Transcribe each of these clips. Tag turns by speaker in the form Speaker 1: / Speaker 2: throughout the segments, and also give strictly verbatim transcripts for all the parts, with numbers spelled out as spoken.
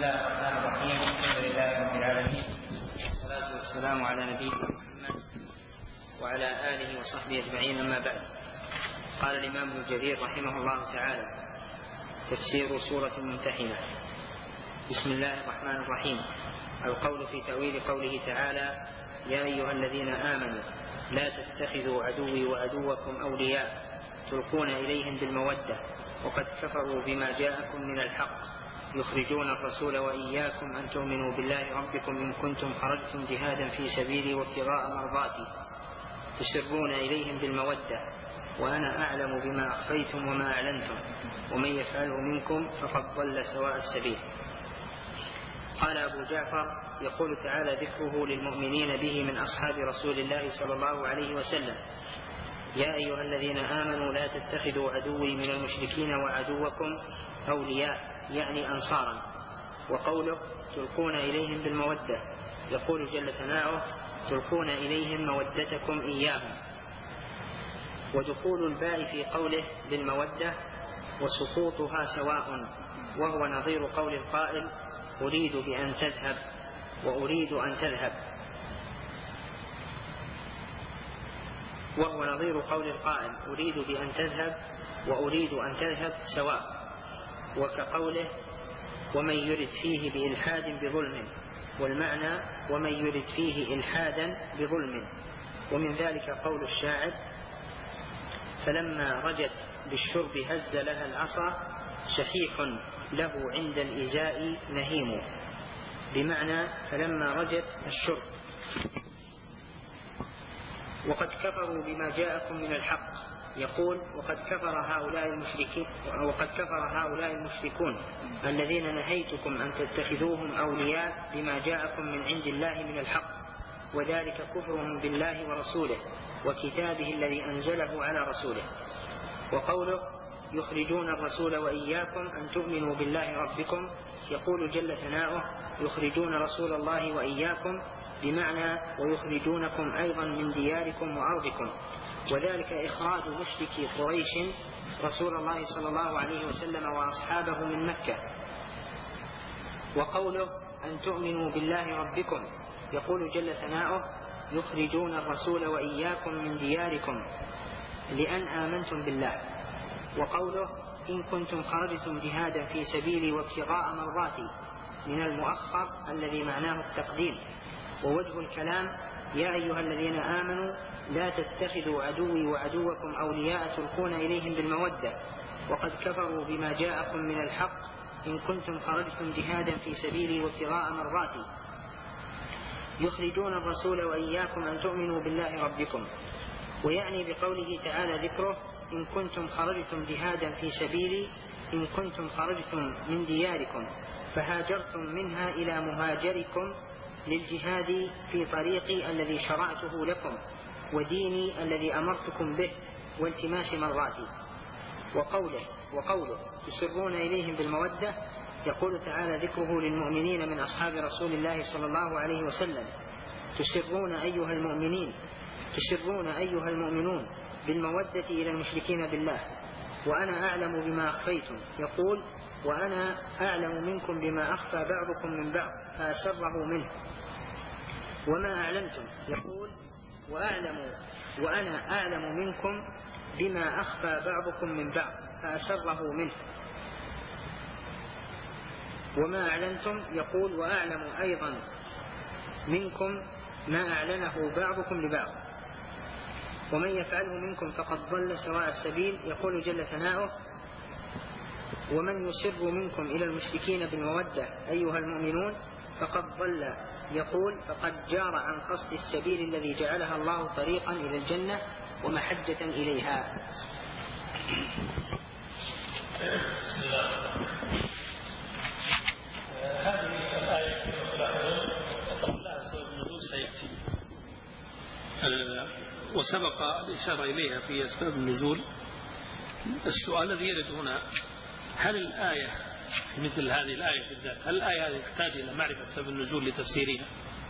Speaker 1: الله الرحمن الرحيم. الحمد لله رب العالمين، والصلاة والسلام على نبينا محمد وعلى آله وصحبه أجمعين، أما بعد. قال الإمام ابن جرير رحمه الله تعالى: تفسير سورة الممتحنة. بسم الله الرحمن الرحيم. القول في تأويل قوله تعالى: يا أيها الذين آمنوا لا تتخذوا عدوي وعدوكم أولياء تلقون إليهم بالمودة وقد كفروا بما جاءكم من الحق يخرجون الرسول وإياكم أن تؤمنوا بالله ربكم إن كنتم خرجتم جهادا في سبيلي وابتغاء مرضاتي تسرون إليهم بالمودة وأنا أعلم بما أخفيتم وما أعلنتم ومن يفعله منكم فقد ضل سواء السبيل. قال أبو جعفر: يقول تعالى ذكره للمؤمنين به من أصحاب رسول الله صلى الله عليه وسلم: يا أيها الذين آمنوا لا تتخذوا عدوي من المشركين وعدوكم أولياء يعني أنصارا. وقوله تلقون إليهم بالمودة يقول جل ثناؤه: تلقون إليهم مودتكم إياهم. ودخول الباء في قوله بالمودة وسقوطها سواء، وهو نظير قول القائل: أريد بأن تذهب وأريد أن تذهب وهو نظير قول القائل: أريد بأن تذهب وأريد أن تذهب سواء. وكقوله: ومن يرد فيه بإلحاد بظلم، والمعنى ومن يرد فيه إلحادا بظلم. ومن ذلك قول الشاعر: فلما رجت بالشرب هز لها العصا شحيح له عند الإزاء نهيم، بمعنى فلما رجت الشرب. وقد كفروا بما جاءكم من الحق يقول: وقد كفر هؤلاء المشركين وقد كفر هؤلاء المشركون الذين نهيتكم أن تتخذوهم أولياء بما جاءكم من عند الله من الحق، وذلك كفرهم بالله ورسوله وكتابه الذي أنزله على رسوله. وقوله يخرجون الرسول وإياكم أن تؤمنوا بالله ربكم يقول جل ثناؤه: يخرجون رسول الله وإياكم، بمعنى ويخرجونكم أيضا من دياركم وأرضكم، وذلك إخراج مشركي قريش رسول الله صلى الله عليه وسلم وأصحابه من مكة. وقوله أن تؤمنوا بالله ربكم يقول جل ثناؤه: يخرجون الرسول وإياكم من دياركم لأن آمنتم بالله. وقوله إن كنتم خرجتم جهادا في سبيلي وابتغاء مرضاتي من المؤخر الذي معناه التقديم. ووجه الكلام: يا أيها الذين آمنوا لا تتخذوا عدوي وعدوكم أولياء تلقون إليهم بالمودة وقد كفروا بما جاءكم من الحق إن كنتم خرجتم جهادا في سبيلي وابتغاء مرضاتي يخرجون الرسول وإياكم أن تؤمنوا بالله ربكم. ويعني بقوله تعالى ذكره: إن كنتم خرجتم جهادا في سبيلي إن كنتم خرجتم من دياركم فهاجرتم منها إلى مهاجركم للجهاد في طريقي الذي شرعته لكم وديني الذي أمرتكم به والتماس مرضاتي. وقوله وقوله تسرون إليهم بالمودة يقول تعالى ذكره للمؤمنين من أصحاب رسول الله صلى الله عليه وسلم: تسرون أيها المؤمنين تسرون أيها المؤمنون بالمودة إلى المشركين بالله وأنا أعلم بما أخفيتم، يقول: وأنا أعلم منكم بما أخفى بعضكم من بعض فأسره منه. وما أعلمتم يقول: وأعلم وأنا أعلم منكم بما أخفى بعضكم من بعض فأسره منه. وما أعلنتم يقول: وأعلم أيضا منكم ما أعلنه بعضكم لبعض ومن يفعله منكم فقد ضل سواء السبيل. يقول جل ثناؤه: ومن يسر منكم إلى المشركين بالمودة أيها المؤمنون فقد ضل. يقول: فقد جار عن قصد السبيل الذي جعلها الله طريقا إلى الجنة ومحجة إليها.
Speaker 2: هذه الآية لها سبب النزول سيأتي، وسبق الإشارة إليها في أسباب النزول. السؤال الذي يرد هنا: هل الآية في مثل هذه الآية بالذات هل الآية هذه تحتاج إلى معرفة سبب النزول لتفسيرها؟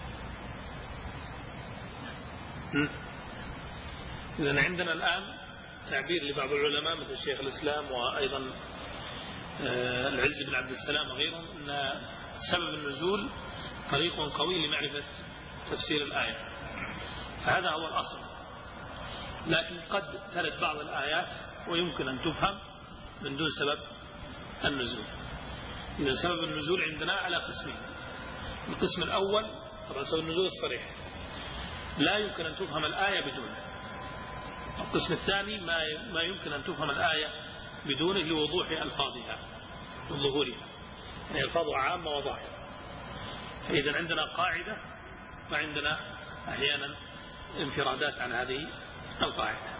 Speaker 2: إذن عندنا الآن تعبير لبعض العلماء مثل شيخ الإسلام وأيضا العز بن عبد السلام وغيرهم أن سبب النزول طريق قوي لمعرفة تفسير الآية، فهذا هو الأصل. لكن قد ترد بعض الآيات ويمكن أن تفهم من دون سبب النزول. إذا سبب النزول عندنا على قسمين: القسم الأول طبعا سبب النزول الصريح لا يمكن أن تفهم الآية بدونه. القسم الثاني ما يمكن أن تفهم الآية بدونه لوضوح ألفاظها وظهورها، يعني ألفاظها عامة وظاهرة. فإذا عندنا قاعدة وعندنا أحيانا انفرادات عن هذه القاعدة.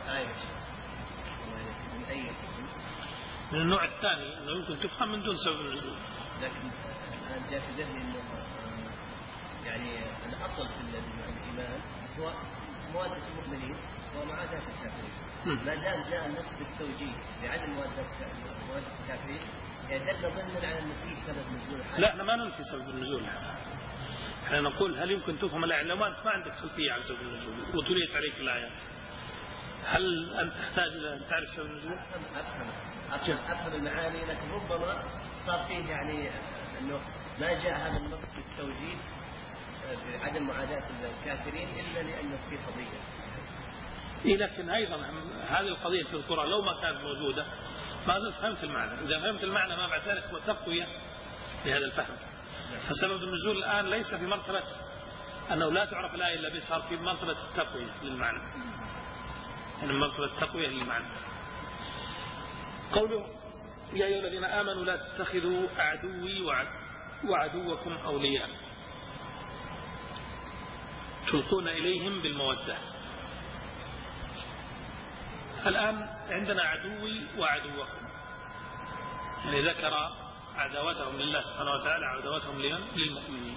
Speaker 2: من النوع الثاني أنه يمكن تفهم من دون سبب النزول.
Speaker 3: لكن الآن جاء في ذهني أنه يعني الأصل في الإيمان هو موادة المؤمنين ومعاداة الكافرين. ما دام جاء النص بالتوجيه بعدم موادة الكافرين يعني دل ضمنا على أن فيه سبب نزول.
Speaker 2: لا، احنا ما ننفي سبب النزول، احنا نقول هل يمكن تفهم الآية؟ لو ما أنت ما عندك خلفية عن سبب النزول وتليت عليك الآيات، هل أنت تحتاج إلى أن تعرف سبب النزول؟
Speaker 3: أفهم أفهم أفهم, أفهم المعاني، لكن ربما صار فيه يعني أنه ما جاء هذا النص بالتوجيه بعدم معاداة الكافرين إلا لأنه في قضية.
Speaker 2: إيه، لكن أيضا هذه القضية في القرآن لو ما كانت موجودة ما زلت فهمت المعنى. إذا فهمت المعنى ما بعد ذلك هو تقوية لهذا الفهم. فسبب النزول الآن ليس في مرتبة أنه لا تعرف الآية إلا به، صار في مرتبة التقوية للمعنى، يعني مرتبة التقوية للمعنى. قوله يا أيها الذين آمنوا لا تتخذوا عدوي وعدوكم أولياء تلقون إليهم بالمودة. الآن عندنا عدوي وعدوكم، يعني ذكر عداوتهم لله سبحانه وتعالى عداوتهم للمؤمنين.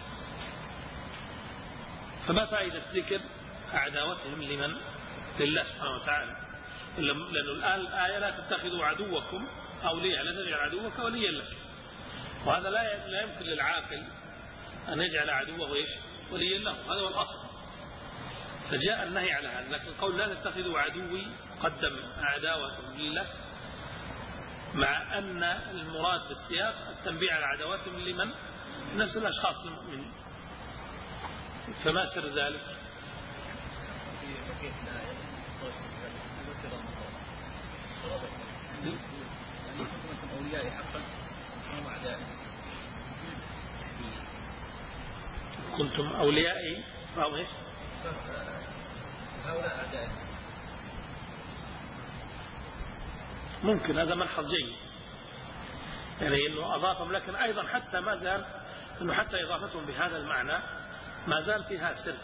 Speaker 2: فما فائدة ذكر عداوتهم لمن؟ لله سبحانه وتعالى. لأنه الآن الآية لا تتخذوا عدوكم أولياء، لا تجعل عدوك وليا لك، وهذا لا لا يمكن للعاقل أن يجعل عدوه إيش؟ وليا له، هذا هو الأصل. فجاء النهي على هذا. لكن قول لا تتخذوا عدوي قدم عداوة لله، مع أن المراد بالسياق التنبيه على عداوتهم لمن؟ نفس الأشخاص المؤمنين. فما سر ذلك؟ كنتم أوليائي فهم إيش؟
Speaker 3: هؤلاء أعدائي.
Speaker 2: ممكن هذا ملحظ جيد، يعني أنه أضافهم، لكن أيضا حتى ما زال أنه حتى إضافتهم بهذا المعنى ما زال فيها سر.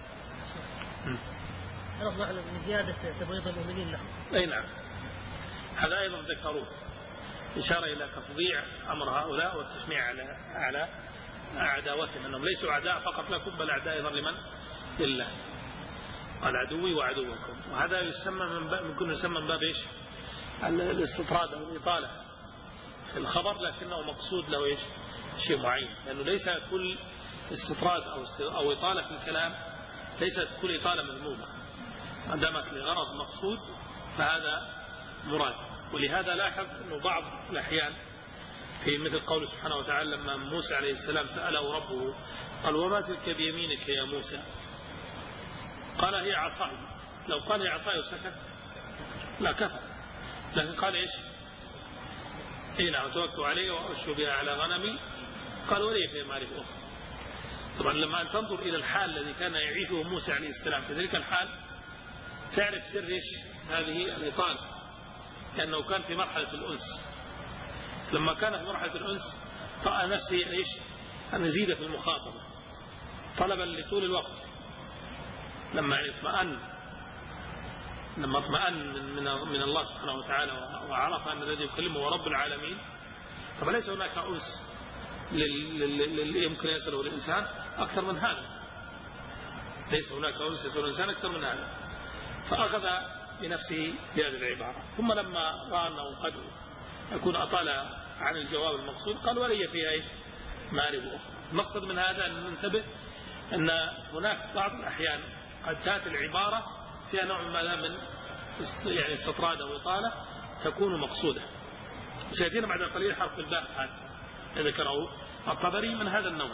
Speaker 4: رغم من زيادة تبغيض المؤمنين له.
Speaker 2: أي نعم، هذا أيضا ذكروه، إشارة إلى تفضيع أمر هؤلاء والتسميع على على عداوتهم، أنهم ليسوا أعداء فقط لكم بل أعداء أيضا لمن؟ لله. قال عدوي وعدوكم، وهذا يسمى من باب ممكن يسمى من باب إيش؟ الاستطراد أو الإطالة في الخبر، لكنه مقصود له إيش؟ شيء معين، لأنه ليس كل استطراد أو أو إطالة في الكلام ليست كل إطالة مذمومة، ما دامت لغرض مقصود فهذا مراد. ولهذا لاحظ أنه بعض الأحيان في مثل قول سبحانه وتعالى لما موسى عليه السلام سأله ربه قال وما تلك بيمينك يا موسى؟ قال هي عصاي. لو قال هي عصاي وسكت لا كفى، لكن قال إيش؟ إيه نعم توكل عليه وأشوا بها على غنمي، قال ولي في معرفة أخرى. طبعا لما أن تنظر إلى الحال الذي كان يعيشه موسى عليه السلام في ذلك الحال تعرف سر إيش هذه الإطالة، لأنه كان في مرحلة الأنس. لما كان في مرحلة الأنس رأى نفسه إيش؟ أن يزيد في المخاطبة طلبا لطول الوقت. لما اطمأن لما اطمأن من, من, من الله سبحانه وتعالى وعرف أن الذي يكلمه هو رب العالمين، فليس هناك أنس اللي يمكن يصله الإنسان أكثر من هذا، ليس هناك أنس يصل الإنسان أكثر من هذا. فأخذ بنفسه بهذه العبارة، ثم لما رأى أنه قد يكون أطال عن الجواب المقصود قال ولي فيها إيش؟ مارب أخرى. المقصد من هذا أن ننتبه أن هناك بعض الأحيان قد تأتي العبارة فيها نوع ما من يعني استطراد أو إطالة تكون مقصودة. سيأتينا بعد قليل حرف الباء هذا ذكره الطبري من هذا النوع.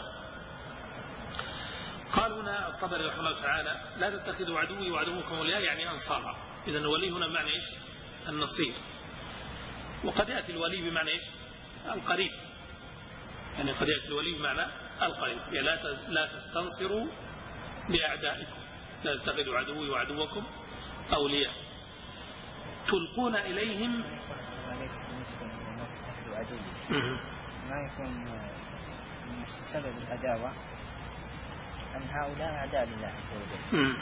Speaker 2: قال هنا الطبري رحمه الله تعالى لا تتخذوا عدوي وعدوكم أولياء يعني أنصارا. إذن الولي هنا بمعنى إيش؟ النصير. وقد يأتي الولي بمعنى إيش؟ القريب، يعني قد يأتي الولي بمعنى القريب، يعني لا لا تستنصروا بأعدائكم، لا تتخذوا عدوي وعدوكم أولياء تلقون إليهم.
Speaker 1: ما يكون سبب العداوة أن هؤلاء أعداء لله عز وجل.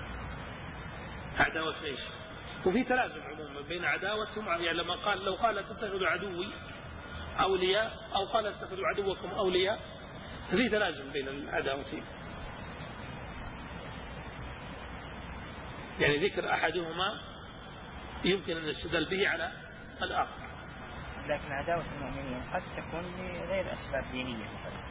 Speaker 2: عداوة إيش؟ وفي تلازم عموما بين عداوتهم، يعني لما قال لو قال تتخذوا عدوي أولياء أو قال تتخذوا عدوكم أولياء في تلازم بين العداوتين، يعني ذكر أحدهما يمكن أن يستدل به على الآخر.
Speaker 1: لكن عداوة المؤمنين قد تكون لغير أسباب دينية مثلا،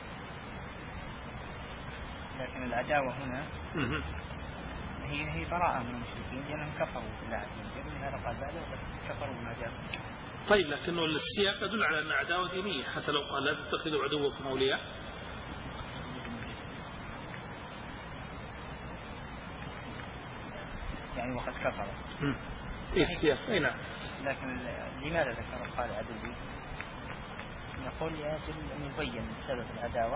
Speaker 1: لكن العداوة هنا هي هي براءة من المشركين لأنهم كفروا بالله عز وجل، لهذا قال بعده كفروا بما جاء.
Speaker 2: طيب لكنه السياق يدل على أن عداوة دينية، حتى لو قال لا تتخذوا عدوكم أولياء.
Speaker 1: يعني وقد كفروا.
Speaker 2: إيه السياق؟ أي نعم.
Speaker 1: لكن لماذا ذكر قال عدوي؟ نقول لأجل أن يبين سبب العداوة.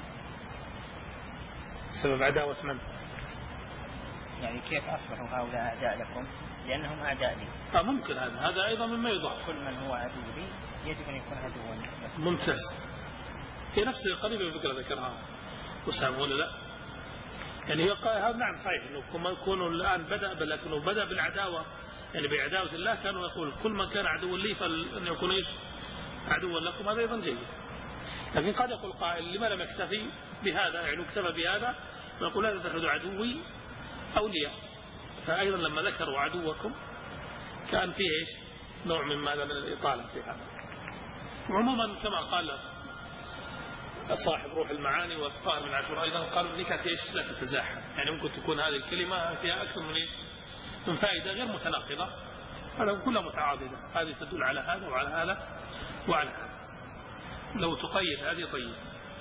Speaker 2: سبب عداوة من؟
Speaker 1: يعني كيف أصبحوا هؤلاء أعداء لكم؟ لأنهم أعداء لي.
Speaker 2: آه ممكن هذا هذا أيضا مما يضاف.
Speaker 1: كل من هو عدو لي يجب أن يكون عدوا.
Speaker 2: ممتاز. هي نفس قريبة الفكرة ذكرها أسامة ولا لا؟ يعني هي هذا نعم صحيح إنه كما يكونوا الآن بدأ لكنه بدأ بالعداوة، يعني بعداوة الله كانوا يقول كل من كان عدوا لي فأن يكون إيش؟ عدوا لكم. هذا أيضا جيد. لكن قد يقول قائل لما لم يكتفي بهذا، يعني اكتفى بهذا نقول لا تتخذوا عدوي أولياء، فأيضا لما ذكروا عدوكم كان فيه إيش؟ نوع من ماذا من الإطالة في هذا. عموما كما قال صاحب روح المعاني والطاهر من عاشوراء أيضا قالوا النكات إيش؟ لا تتزاحم، يعني ممكن تكون هذه الكلمة فيها أكثر من إيش؟ من فائدة غير متناقضة، هذا كلها متعاضدة، هذه تدل على هذا وعلى هذا وعلى هذا. لو تقيد هذه طيب.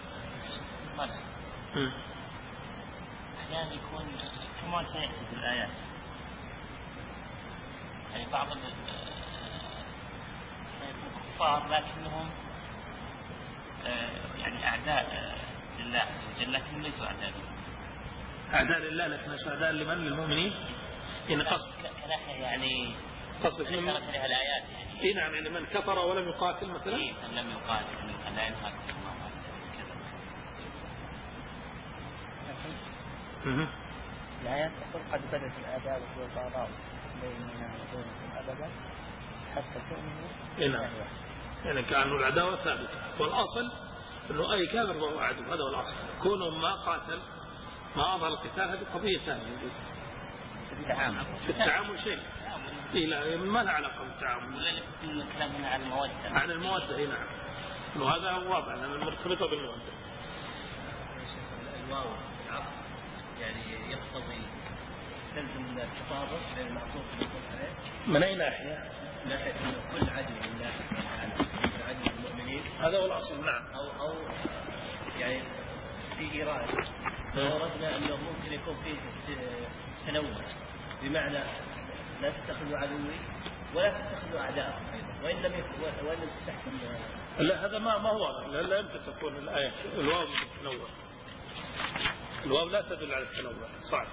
Speaker 3: أحيانا يكون كمان سيأتي في الآيات، يعني بعض الكفار لكنهم يعني أعداء لله عز وجل لكن ليسوا أعداء لله.
Speaker 2: أعداء لله لكن ليسوا أعداء لمن؟ للمؤمنين. إن قصد
Speaker 3: كناحية يعني
Speaker 2: قصد
Speaker 3: أشارت إليها الآيات يعني.
Speaker 2: إيه نعم، يعني من كفر ولم يقاتل مثلا.
Speaker 3: إيه من لم يقاتل من لا ينهاكم الله كذا.
Speaker 1: الآيات تقول قد بدت العداوة والبغضاء بيننا وبينكم أبدا حتى تؤمنوا بالله.
Speaker 2: يعني كأنه العداوة ثابتة، والأصل أنه أي كافر وهو عدو، هذا هو الأصل. كونه ما قاتل ما أظهر القتال هذه قضية ثانية.
Speaker 1: في التعامل
Speaker 2: في التعامل شيء إيه ما لها علاقة بالتعامل.
Speaker 3: ولا كلامنا عن المودة.
Speaker 2: عن المودة هنا نعم. وهذا هو واضح أن المرتبطة بالمودة.
Speaker 3: الواو العطف يعني يقتضي تلزم التطابق بين المعطوف والمعطوف عليه.
Speaker 2: من أي ناحية؟
Speaker 3: ناحية أن كل عدو لله سبحانه وتعالى كل عدو للمؤمنين.
Speaker 2: هذا هو الأصل نعم.
Speaker 3: أو أو يعني في إيراد وردنا أنه ممكن يكون فيه تنوع، بمعنى لا تتخذوا عدوي ولا تتخذوا أعداءكم أيضا، وإن لم يكن وإن لم تستحكم.
Speaker 2: لا هذا ما ما هو لا, لا يمكن تكون الآية الواو بالتنوع. الواو لا تدل على التنوع صعب.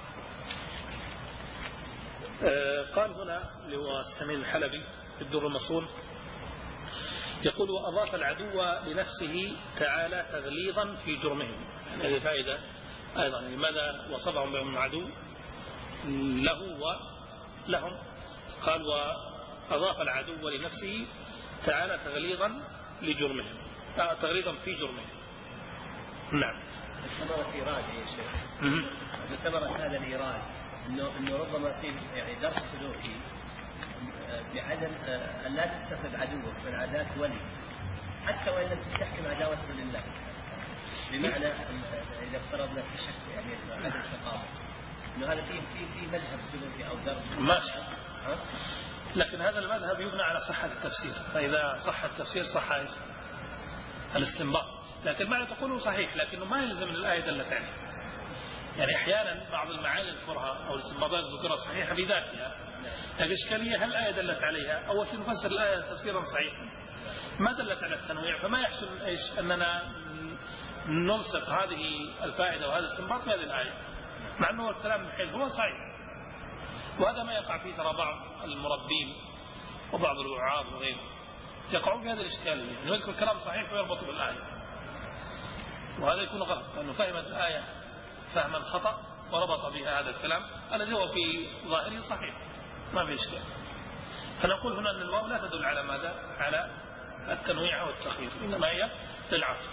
Speaker 2: آه قال هنا اللي هو السمين الحلبي في الدر المصون يقول وأضاف العدو لنفسه تعالى تغليظا في جرمهم. يعني هذه فائدة أيضا لماذا وصفهم بهم عدو له ولهم. قال وأضاف العدو لنفسه تعالى تغليظا لجرمهم، تغليظا في جرمهم. نعم.
Speaker 3: ثمرة إيراد يا شيخ. ثمرة هذا الإيراد إنه إنه ربما فيه يعني درس سلوكي بعدم أن لا تتخذ عدوك من عادات ولي حتى وإن لم تستحكم عداوته لله، بمعنى إذا افترضنا في شك يعني عدم شقاوة إنه هذا فيه في في مذهب سلوكي أو درس
Speaker 2: ماشي. لكن هذا المذهب يبنى على صحة التفسير، فإذا صح التفسير صح الاستنباط. لكن معنى تقوله صحيح، لكنه ما يلزم من الآية دلت عليه. يعني أحيانا بعض المعاني نذكرها أو الاستنباطات نذكرها صحيحة بذاتها، لكن الإشكالية هل الآية دلت عليها؟ أول شيء نفسر الآية تفسيرا صحيحا ما دلت على التنويع، فما يحصل إيش أننا نلصق هذه الفائدة وهذا الاستنباط في هذه الآية، مع أنه الكلام من حيث هو صحيح. وهذا ما يقع فيه ترى بعض المربين وبعض الوعاظ وغيره، يقعون في هذه الإشكالية أنه يذكر كلام صحيح ويربط بالآية، وهذا يكون غلط لأنه فهم الآية فهما خطأ وربط بها هذا الكلام الذي هو في ظاهره صحيح ما في إشكال. فنقول هنا أن الواو لا تدل على ماذا؟ على التنويع والتخيير، إنما هي للعطف.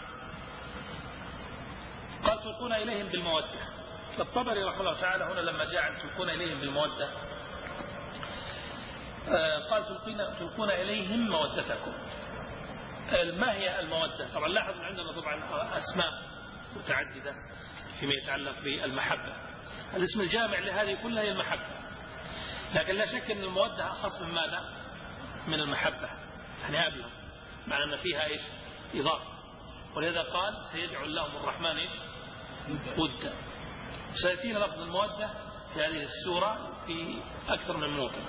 Speaker 2: قال تلقون إليهم بالمودة. الطبري رحمه الله تعالى هنا لما جاء عن تلقون إليهم بالمودة قال تلقون إليهم مودتكم. ما هي المودة؟ طبعا لاحظوا عندنا طبعا أسماء متعددة فيما يتعلق بالمحبة، الاسم الجامع لهذه كلها هي المحبة، لكن لا شك أن المودة أخص من ماذا؟ من المحبة، يعني أبلغ، معنى أن فيها إيش؟ إضافة. ولذا قال سيجعل لهم الرحمن إيش؟ ودا. سيأتينا لفظ المودة في هذه السورة في أكثر من موطن،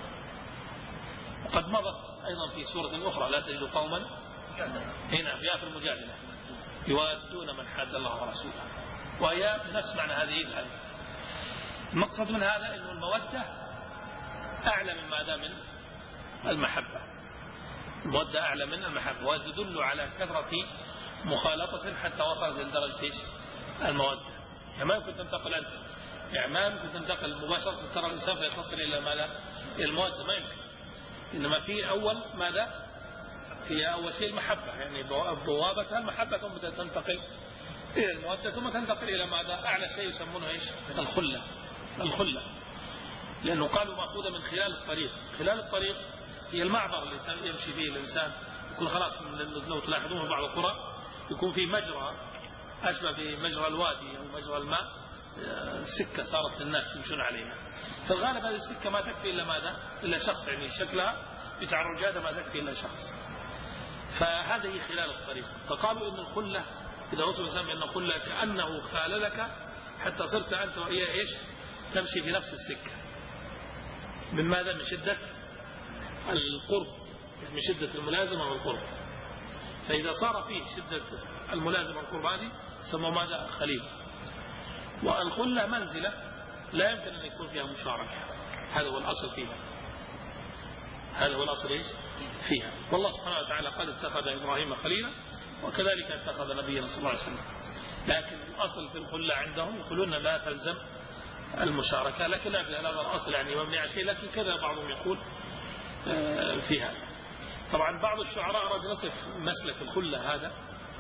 Speaker 2: وقد مضت أيضا في سورة أخرى لا تجد قوما هنا في آخر المجادلة يوادون من حاد الله ورسوله، وهي بنفس معنى هذه الآية. المقصد من هذا أن المودة أعلى من ماذا؟ من المحبة. المودة أعلى من المحبة، وتدل على كثرة مخالطة حتى وصلت لدرجة المودة. يعني ما يمكن تنتقل أنت، يعني ما يمكن تنتقل مباشرة ترى الإنسان فيتصل إلى ماذا؟ إلى المودة، ما يمكن. إنما في أول ماذا؟ هي أول شيء المحبة، يعني بوابتها المحبة ثم تنتقل إلى المودة ثم تنتقل إلى ماذا؟ أعلى شيء يسمونه إيش؟ الخلة. الخلة لأنه قالوا مأخوذة من خلال الطريق. خلال الطريق هي المعبر اللي يمشي فيه الإنسان، يكون خلاص لو تلاحظون في بعض القرى يكون في مجرى أشبه بمجرى الوادي أو مجرى الماء، سكة صارت الناس يمشون عليها، فالغالب هذه السكة ما تكفي إلا ماذا؟ إلا شخص، يعني شكلها بتعرجاتها ما تكفي إلا شخص، فهذه خلال الطريق. فقالوا إن الخلة إذا وصل الإنسان بأن الخلة كأنه خاللك حتى صرت أنت وإياه إيش؟ تمشي في نفس السكة. من ماذا؟ من شدة القرب، من شدة الملازمة والقرب. فإذا صار فيه شدة الملازمة والقرب هذه سموا ماذا؟ خليل. والخلة منزلة لا يمكن أن يكون فيها مشاركة، هذا هو الأصل فيها، هذا هو الأصل إيش؟ فيها. والله سبحانه وتعالى قد اتخذ إبراهيم خليلا وكذلك اتخذ نبينا صلى الله عليه وسلم، لكن الأصل في الخلة عندهم يقولون لا تلزم المشاركة، لكن لا هذا الأصل يعني مبني على شيء، لكن كذا بعضهم يقول فيها. طبعا بعض الشعراء أراد يصف مسلك الخلة هذا،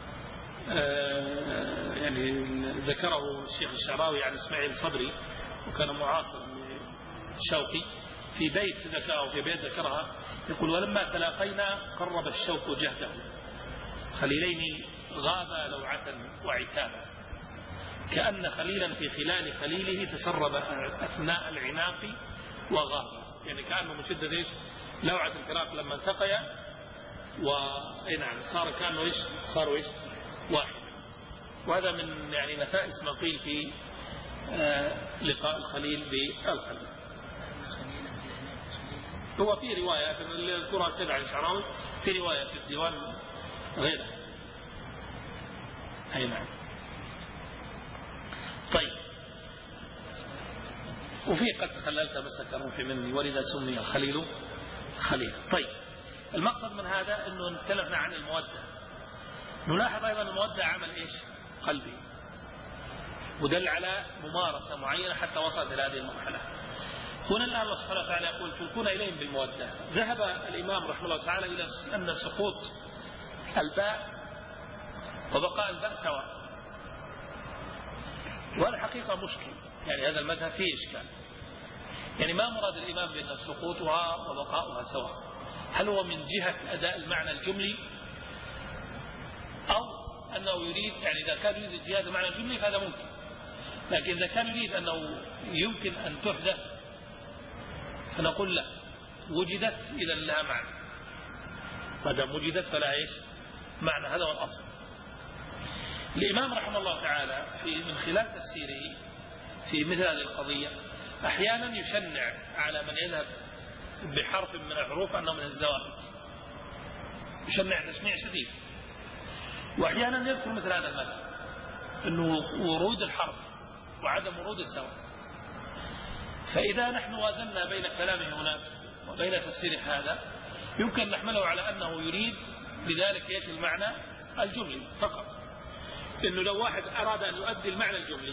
Speaker 2: يعني ذكره الشيخ الشعراوي عن إسماعيل صبري وكان معاصر للشوقي في بيت ذكره، في بيت ذكرها يقول ولما تلاقينا قرب الشوق جهده خليلين غابا لوعة وعتابا كأن خليلا في خلال خليله تسرب أثناء العناق وغابا، يعني كأنه من شدة إيش؟ لوعة الفراق لما التقيا ونعم صار كأنه إيش؟ صاروا إيش؟ واحد. وهذا من يعني نفائس ما قيل في آه لقاء الخليل بالخليل. هو في رواية في الكرة التبع الشعراوي، في رواية في الديوان غيره. أي نعم. طيب، وفي قد تخللت مسك الروح مني ولذا سمي الخليل خليل. طيب، المقصد من هذا أنه نتكلم عن المودة. نلاحظ أيضا المودة عمل إيش؟ قلبي، ودل على ممارسة معينة حتى وصلت إلى هذه المرحلة. هنا الآن الله سبحانه وتعالى يقول تلقون إليهم بالمودة. ذهب الإمام رحمه الله تعالى إلى أن سقوط الباء وبقاء الباء سواء، وهذا حقيقة مشكل، يعني هذا المذهب فيه إشكال. يعني ما مراد الإمام بأن سقوطها وبقاؤها سواء؟ هل هو من جهة أداء المعنى الجملي، أو أنه يريد يعني إذا كان يريد جهة المعنى الجملي فهذا ممكن، لكن إذا كان يريد أنه يمكن أن تحدث فنقول لا، وجدت إذا لها معنى، ما دام وجدت فلا إيش؟ معنى، هذا هو الأصل. الإمام رحمه الله تعالى في من خلال تفسيره في مثل هذه القضية أحيانا يشنع على من يذهب بحرف من الحروف أنه من الزوائد، يشنع تشنيع شديد. وأحيانا يذكر مثل هذا المثل أنه ورود الحرف وعدم ورود السواء. فإذا نحن وازنا بين كلامه هناك وبين تفسير هذا يمكن نحمله على أنه يريد بذلك ايش المعنى الجملي فقط، إنه لو واحد أراد أن يؤدي المعنى الجملي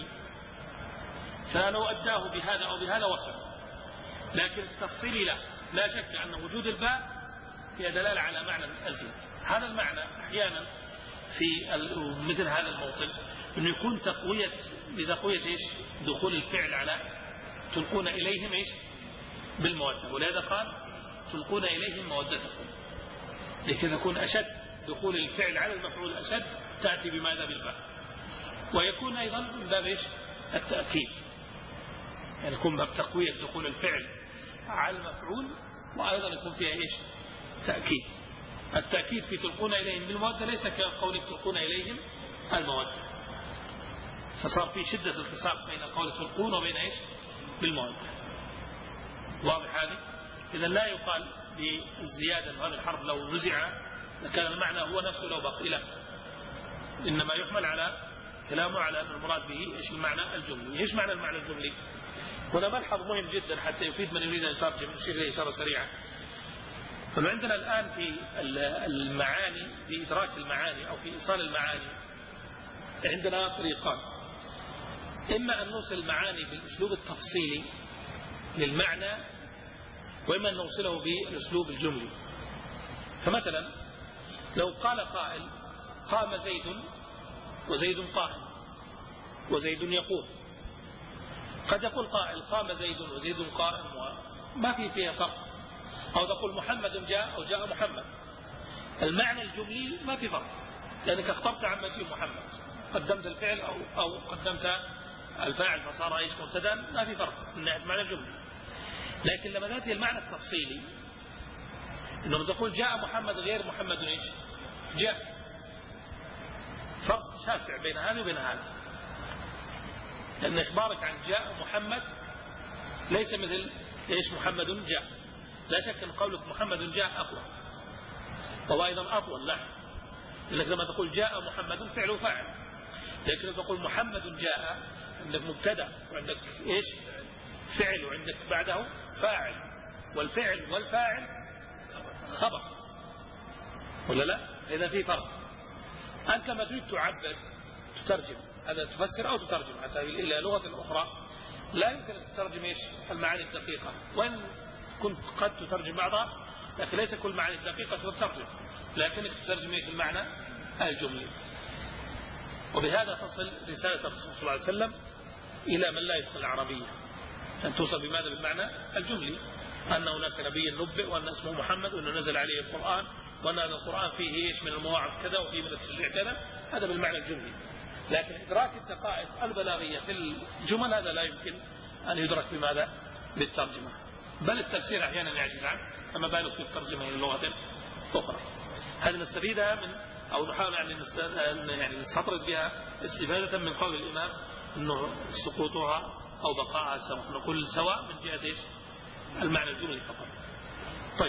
Speaker 2: فلو أداه بهذا أو بهذا وصل، لكن التفصيل لا لا شك أن وجود الباء هي دلالة على معنى أزيد. هذا المعنى أحيانا في مثل هذا الموطن أنه يكون تقوية لتقوية إيش دخول الفعل على تلقون إليهم إيش بالمودة، ولهذا قال تلقون إليهم مودتكم، لكي يكون أشد دخول الفعل على المفعول أشد تأتي بماذا بالباء. ويكون أيضا من باب إيش التأكيد، يعني يكون باب تقوية دخول الفعل على المفعول، وأيضا يكون فيها إيش تأكيد. التأكيد في تلقون إليهم بالمودة ليس كقولك تلقون إليهم المودة، فصار في شدة التصاق بين قول تلقون وبين إيش بالمودة. واضح هذه؟ إذا لا يقال بالزيادة هذا الحرف لو نزع لكان المعنى هو نفسه لو بقي له، إنما يحمل على كلامه على أن المراد به إيش المعنى الجملي. إيش معنى المعنى الجملي؟ هنا ملحظ مهم جدا حتى يفيد من يريد أن يترجم الشيخ له إشارة سريعة. فعندنا الآن في المعاني، في إدراك المعاني أو في إيصال المعاني عندنا طريقان: إما أن نوصل المعاني بالأسلوب التفصيلي للمعنى، وإما أن نوصله بالأسلوب الجملي. فمثلا لو قال قائل قام زيد وزيد قائم وزيد يقوم، قد يقول قائل قام زيد وزيد قائم وما في فيها فرق، أو تقول محمد جاء أو جاء محمد. المعنى الجملي ما في فرق، لأنك اخترت عن مجيء محمد، قدمت الفعل أو, أو قدمت الفاعل فصار ايش مبتدا، ما في فرق من ناحية معنى الجملة. لكن لما تأتي المعنى التفصيلي إنه تقول جاء محمد غير محمد ايش جاء، فرق شاسع بين هذا وبين هذا، لأن إخبارك عن جاء محمد ليس مثل ايش محمد جاء. لا شك أن قولك محمد جاء أقوى وهو أيضا أطول، لا، لأنك لما تقول جاء محمد فعل وفاعل، لكن لما تقول محمد جاء عندك مبتدا وعندك ايش فعل وعندك بعده فاعل، والفعل والفاعل خبر ولا لا؟ إذا في فرق. أنت لما تريد تعبر تترجم، هذا تفسر أو تترجم حتى إلى لغة أخرى، لا يمكن أن تترجم ايش المعاني الدقيقة، وإن كنت قد تترجم بعضها، لكن ليس كل معاني الدقيقة تترجم، لكنك تترجم ايش المعنى الجملي. وبهذا تصل رسالة الرسول صلى الله عليه وسلم إلى من لا يدخل العربية، أن توصل بماذا بالمعنى الجملي، أن هناك نبي نبئ وأن اسمه محمد وأنه نزل عليه القرآن وأن هذا القرآن فيه إيش من المواعظ كذا وفيه من التشريع كذا، هذا بالمعنى الجملي. لكن إدراك الدقائق البلاغية في الجمل هذا لا يمكن أن يدرك بماذا بالترجمة، بل التفسير أحيانا يعجز عنه، فما بالك في الترجمة إلى لغة أخرى. هذه نستفيدها من أو نحاول يعني نستطرد بها استفادة من قول الإمام أنه سقوطها أو بقاءها سواء، نقول سواء من جهة إيش المعنى الجملي فقط. طيب،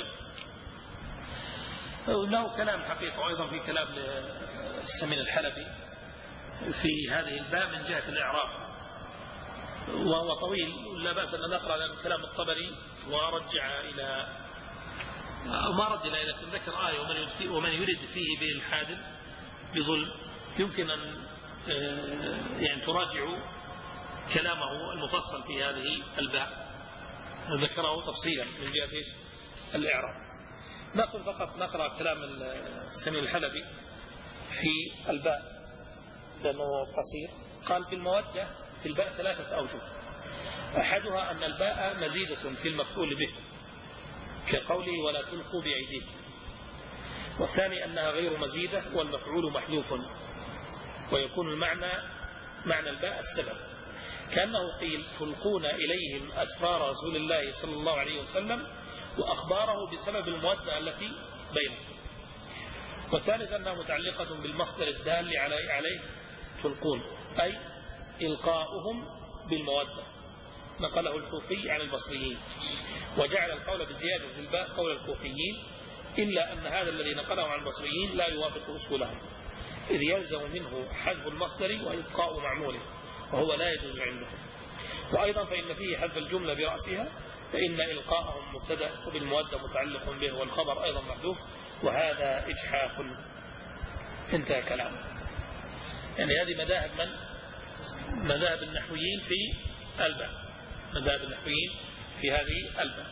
Speaker 2: له كلام حقيقة وأيضا في كلام السمين الحلبي في هذه الباب من جهة الإعراب، وهو طويل لا بأس أن نقرأ لأن كلام الطبري ورجع إلى أو ما رد إلى لكن ذكر آية ومن, ومن يرد فيه بالحادث بظلم، يمكن أن يعني تراجعوا كلامه المفصل في هذه الباب، ذكره تفصيلا من جهة إيش الإعراب. نقول فقط نقرأ كلام السمين الحلبي في الباء لأنه قصير. قال في المودة في الباء ثلاثة أوجه: أحدها أن الباء مزيدة في المفعول به كقوله ولا تلقوا بأيديكم، والثاني أنها غير مزيدة والمفعول محذوف، ويكون المعنى معنى الباء السبب، كأنه قيل تلقون إليهم أسرار رسول الله صلى الله عليه وسلم وأخباره بسبب المودة التي بينهم. والثالث أنها متعلقة بالمصدر الدال عليه تلقون أي إلقاؤهم بالمودة، نقله الكوفي عن البصريين، وجعل القول بزيادة في الباء قول الكوفيين، إلا أن هذا الذي نقله عن البصريين لا يوافق أصولهم، إذ يلزم منه حذف المصدر وإبقاء معموله، وهو لا يجوز عندهم. وأيضا فإن فيه حذف الجملة برأسها، فإن إلقاءهم مبتدأ وبالمودة متعلق به، والخبر أيضا محذوف، وهذا إجحاف. انتهى كلام. يعني هذه مذاهب من؟ مذاهب النحويين في الباء، مذاهب النحويين في هذه الباء.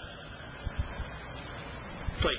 Speaker 2: طيب.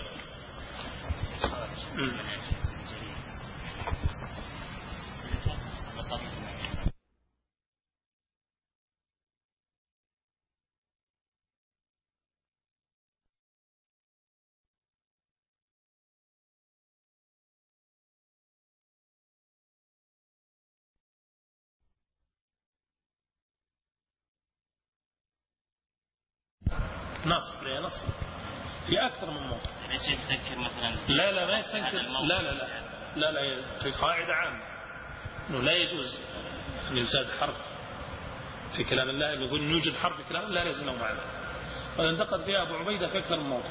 Speaker 2: نص لا نص في أكثر من موضع.
Speaker 5: ليش يستنكر مثلا؟
Speaker 2: لا لا ما يستنكر. لا لا لا لا لا في قاعدة عامة إنه لا يجوز أن يزاد حرف في كلام الله، إنه يقول يوجد حرف في كلام الله لا يزنه معنا، وانتقد فيها أبو عبيدة في أكثر من موضع.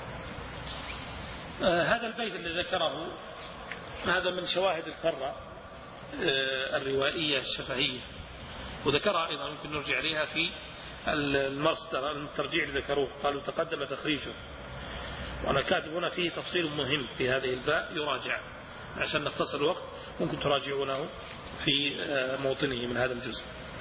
Speaker 2: آه هذا البيت اللي ذكره هذا من شواهد الفرة آه الروائية الشفهية، وذكرها أيضا ممكن نرجع عليها في المصدر الترجيع اللي ذكروه، قالوا تقدم تخريجه، وأنا كاتب هنا فيه تفصيل مهم في هذه الباء يراجع، عشان نختصر الوقت ممكن تراجعونه في موطنه من هذا الجزء.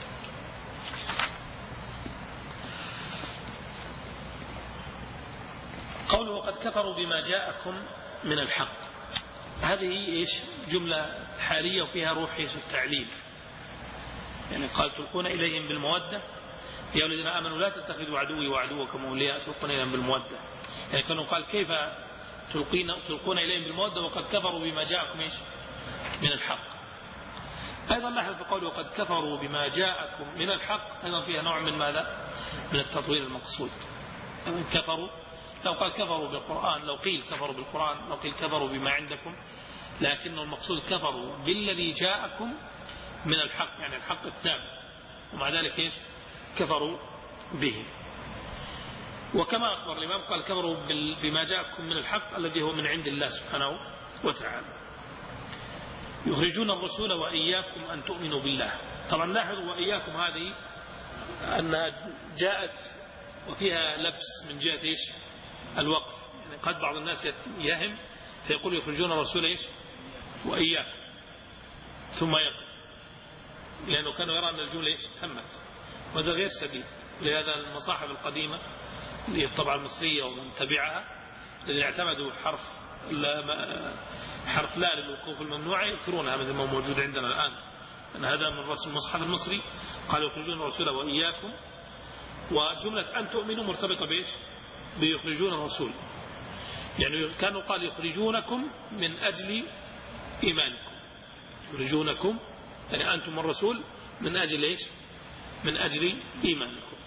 Speaker 2: قوله وقد كفروا بما جاءكم من الحق، هذه إيش جملة حالية وفيها روح إيش التعليل، يعني قال تلقون إليهم بالمودة يا الذين آمنوا لا تتخذوا عدوي وعدوكم أولياء تلقون إليهم بالمودة، يعني كانوا قال كيف تلقون إليهم بالمودة وقد كفروا بما جاءكم إيش من الحق. أيضا لاحظ في قوله وقد كفروا بما جاءكم من الحق، أيضا فيها نوع من ماذا؟ من التطويل المقصود. كفروا لو قال كفروا بالقرآن، لو قيل كفروا بالقرآن، لو قيل كفروا بما عندكم، لكن المقصود كفروا بالذي جاءكم من الحق، يعني الحق الثابت، ومع ذلك إيش كفروا به. وكما أخبر الإمام قال كفروا بما جاءكم من الحق الذي هو من عند الله سبحانه وتعالى. يخرجون الرسول وإياكم أن تؤمنوا بالله. طبعا لاحظوا وإياكم هذه أنها جاءت وفيها لبس من جهة إيش الوقف، يعني قد بعض الناس يهم فيقول يخرجون الرسول إيش وإياكم ثم يقف، لأنه كانوا يرى أن الجملة إيش تمت، وهذا غير سديد. لهذا المصاحف القديمة اللي هي الطبعة المصرية ومن تبعها الذين اعتمدوا حرف لا حرف لا للوقوف الممنوع يذكرونها مثل ما موجود عندنا الآن، أن هذا من رسم المصحف المصري قالوا يخرجون الرسول وإياكم، وجملة أن تؤمنوا مرتبطة بإيش بيخرجون الرسول، يعني كانوا قال يخرجونكم من أجل إيمانكم، يخرجونكم يعني أنتم الرسول من أجل إيش من أجل إيمانكم.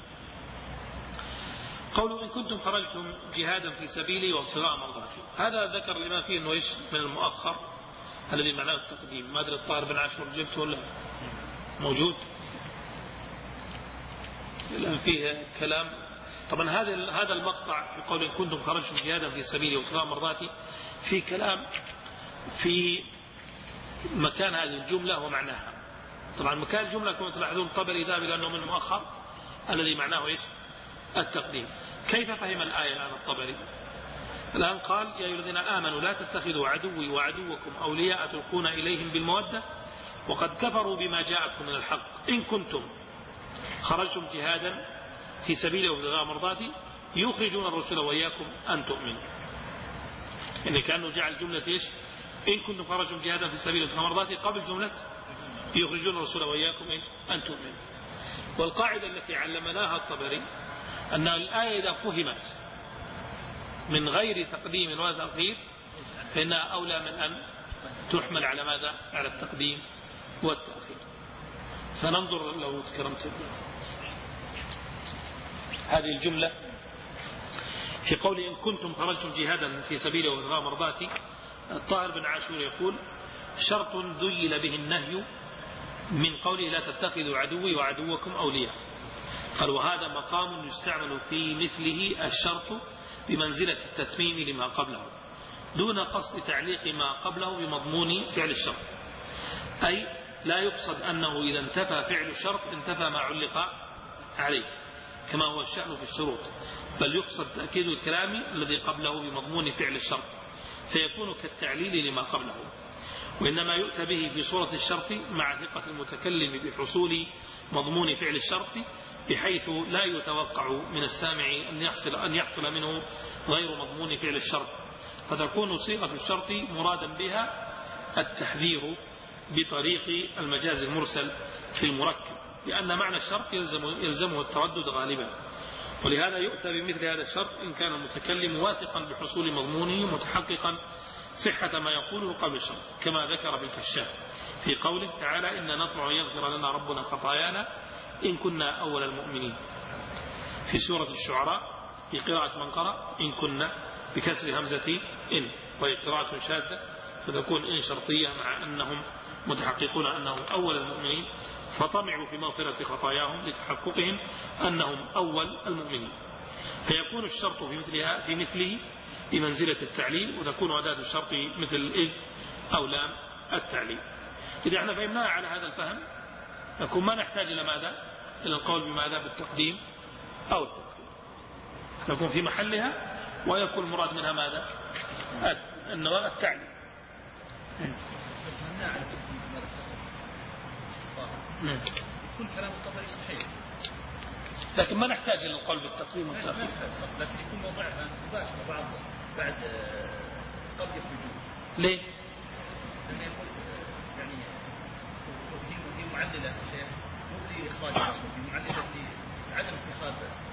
Speaker 2: قولوا إن كنتم خرجتم جهادا في سبيلي وابتغاء مرضاتي، هذا ذكر الإمام فيه أنه إيش من المؤخر الذي معناه التقديم. ما أدري الطاهر بن عاشور جبته ولا موجود الآن فيه كلام. طبعا هذا هذا المقطع في قول إن كنتم خرجتم جهادا في سبيلي وابتغاء مرضاتي في كلام في مكان هذه الجملة ومعناها. طبعا مكان الجملة كما تلاحظون الطبري ذهب إلى أنه من المؤخر الذي معناه إيش التقديم. كيف فهم الآية الآن الطبري؟ الآن قال يا أيها الذين آمنوا لا تتخذوا عدوي وعدوكم أولياء تلقون إليهم بالمودة وقد كفروا بما جاءكم من الحق إن كنتم خرجتم جهادا في سبيله وابتغاء مرضاتي يخرجون الرسول وإياكم أن تؤمنوا. يعني كأنه جعل جملة إيش إن كنتم خرجتم جهادا في سبيله وابتغاء مرضاتي قبل جملة يخرجون الرسول وإياكم إيش أن تؤمنوا. والقاعدة التي علمناها الطبري أن الآية إذا فهمت من غير تقديم ولا تأخير فإنها أولى من أن تحمل على ماذا على التقديم والتأخير. فننظر لو تكرمت هذه الجملة في قول إن كنتم خرجتم جهادا في سبيله وابتغاء مرضاتي. الطاهر بن عاشور يقول شرط ذيل به النهي من قوله لا تتخذوا عدوي وعدوكم أولياء. قال وهذا مقام يستعمل في مثله الشرط بمنزلة التتميم لما قبله دون قصد تعليق ما قبله بمضمون فعل الشرط، أي لا يقصد أنه إذا انتفى فعل الشرط انتفى ما علق عليه كما هو الشأن في الشروط، بل يقصد تأكيد الكلام الذي قبله بمضمون فعل الشرط فيكون كالتعليل لما قبله، وإنما يؤتى به في صورة الشرط مع ثقة المتكلم بحصول مضمون فعل الشرط بحيث لا يتوقع من السامع أن يحصل, أن يحصل منه غير مضمون فعل الشرط، فتكون صيغة الشرط مرادا بها التحذير بطريق المجاز المرسل في المركب، لأن معنى الشرط يلزم يلزمه التردد غالبا، ولهذا يؤتى بمثل هذا الشرط إن كان المتكلم واثقا بحصول مضمونه متحققا صحة ما يقوله قبل الشرط، كما ذكر في الكشاف في قوله تعالى إن نطمع يغفر لنا ربنا خطايانا إن كنا أول المؤمنين. في سورة الشعراء في قراءة من قرأ إن كنا بكسر همزة إن، وهي قراءة شاذة فتكون إن شرطية مع أنهم متحققون أنهم أول المؤمنين فطمعوا في مغفرة خطاياهم لتحققهم أنهم أول المؤمنين، فيكون الشرط في مثلها في مثله بمنزلة التعليل، وتكون أداة الشرط مثل إذ أو لام التعليل. إذا احنا فهمناها على هذا الفهم نكون ما نحتاج إلى ماذا؟ إلى القول بماذا؟ بالتقديم أو التأخير، تكون في محلها ويكون المراد منها ماذا؟ النواة التعليل.
Speaker 3: كل كلام الطبري صحيح،
Speaker 2: لكن ما نحتاج إلى القول بالتقديم والتأخير،
Speaker 3: لكن يكون موضعها مباشرة بعض بعد قبل الوجود.
Speaker 2: ليه؟
Speaker 3: لأنه يقول يعني هي معللة شيء مو في إخراج الأصل، هي معللة في عدم اتخاذ.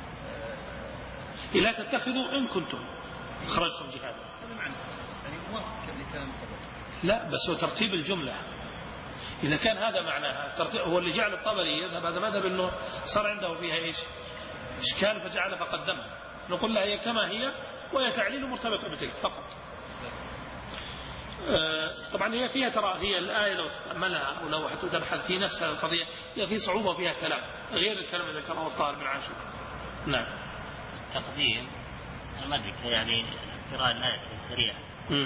Speaker 2: لا تتخذوا إن كنتم خرجتم جهادا.
Speaker 3: هذا معنى يعني موافق لكلام الطبري.
Speaker 2: لا بس هو ترتيب الجملة، إذا كان هذا معناها هو اللي جعل الطبري يذهب هذا مذهب أنه صار عنده فيها إيش إشكال فجعل فقدمها، نقول لها هي كما هي وهي تعليل مرتبط بتلك فقط. آه طبعا هي فيها ترى هي الآية لو تتأملها أو لو حتى تبحث في نفس القضية هي في صعوبة فيها كلام غير الكلام اللي ذكره الطالب بن عاشور. نعم
Speaker 5: تقديم أنا ما أدري يعني قراءة الآية سريعة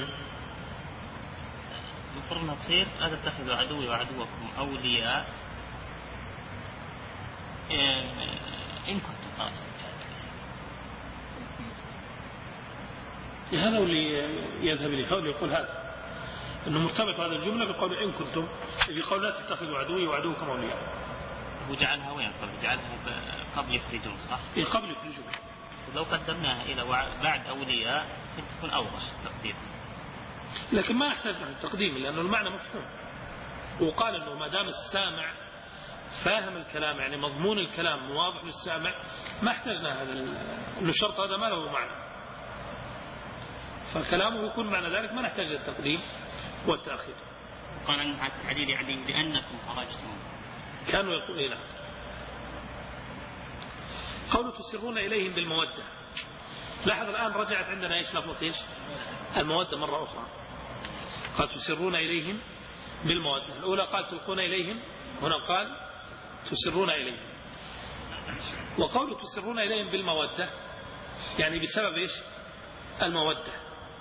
Speaker 5: المفروض أنها تصير لا تتخذوا عدوي وعدوكم أولياء إن كنتم خلاص.
Speaker 2: هذا اللي يذهب إليه حول يقول هذا أنه مرتبط هذا الجملة بقول إن كنتم في قول لا تتخذوا عدوي وعدوكم أولياء.
Speaker 5: وجعلها وين قبل؟ جعلها قبل يخرجون صح؟
Speaker 2: إيه قبل يخرجون.
Speaker 5: ولو قدمناها إلى بعد أولياء تكون أوضح تقديم،
Speaker 2: لكن ما يحتاج عن التقديم لأنه المعنى مفهوم، وقال أنه ما دام السامع فاهم الكلام يعني مضمون الكلام واضح للسامع ما احتاجنا هذا أنه الشرط هذا ما له معنى، فكلامه يكون معنى ذلك ما نحتاج التقديم والتأخير.
Speaker 5: قال عن التعليل يعني لأنكم خرجتم
Speaker 2: كانوا يقولون قولوا تسرون إليهم بالمودة. لاحظ الآن رجعت عندنا إيش لفظة إيش المودة مرة أخرى، قال تسرون إليهم بالمودة. الأولى قال تلقون إليهم، هنا قال تسرون إليهم. وقولوا تسرون إليهم بالمودة يعني بسبب إيش المودة.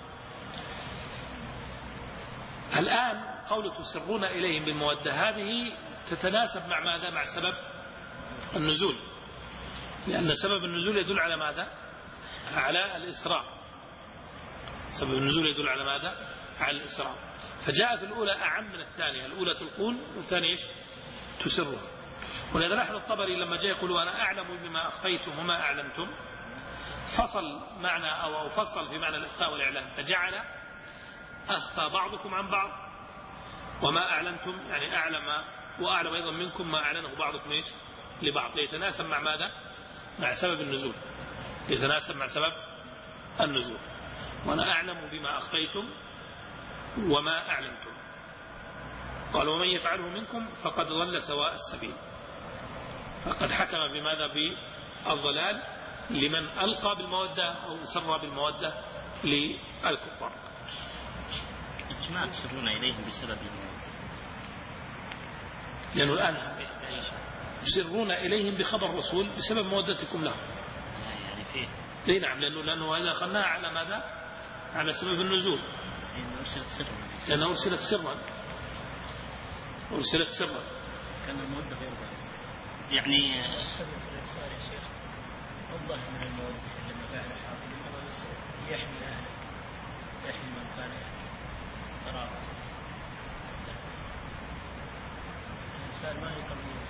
Speaker 2: الآن قولوا تسرون إليهم بالمودة هذه تتناسب مع ماذا؟ مع سبب النزول، لأن سبب النزول يدل على ماذا؟ على الإسراء. سبب النزول يدل على ماذا؟ على الإسراء. فجاءت الأولى أعم من الثانية، الأولى تلقون والثانية إيش؟ تسرون. ولذا لاحظ الطبري لما جاء يقول أنا أعلم بما أخفيتم وما أعلمتم فصل معنى أو فصل في معنى الإخفاء والإعلام، فجعل أخفى بعضكم عن بعض وما أعلنتم يعني أعلم وأعلم أيضا منكم ما أعلنه بعضكم إيش لبعض، ليتناسب مع ماذا؟ مع سبب النزول، يتناسب مع سبب النزول. وأنا أعلم بما أخفيتم وما أعلنتم. قال ومن يفعله منكم فقد ضل سواء السبيل، فقد حكم بماذا؟ بالضلال لمن ألقى بالمودة أو سر بالمودة للكفار.
Speaker 5: ما تسرون إليهم بسبب المودة
Speaker 2: لأنه الآن تسرون إليهم بخبر الرسول بسبب مودتكم له.
Speaker 5: يعني فيه
Speaker 2: اي نعم، لأنه لأنه إذا أخذناها على ماذا؟ على سبب النزول،
Speaker 5: لأنه أرسلت سرا،
Speaker 2: لأنه أرسلت سرا أرسلت سرا
Speaker 3: كان المودة غير ذلك.
Speaker 5: يعني
Speaker 3: السبب في الإرسال يا شيخ الظاهر من المودة لما فعل حاطب إنما بس يحمي أهله، يحمي من كان قرابة. الإنسان ما هي قضية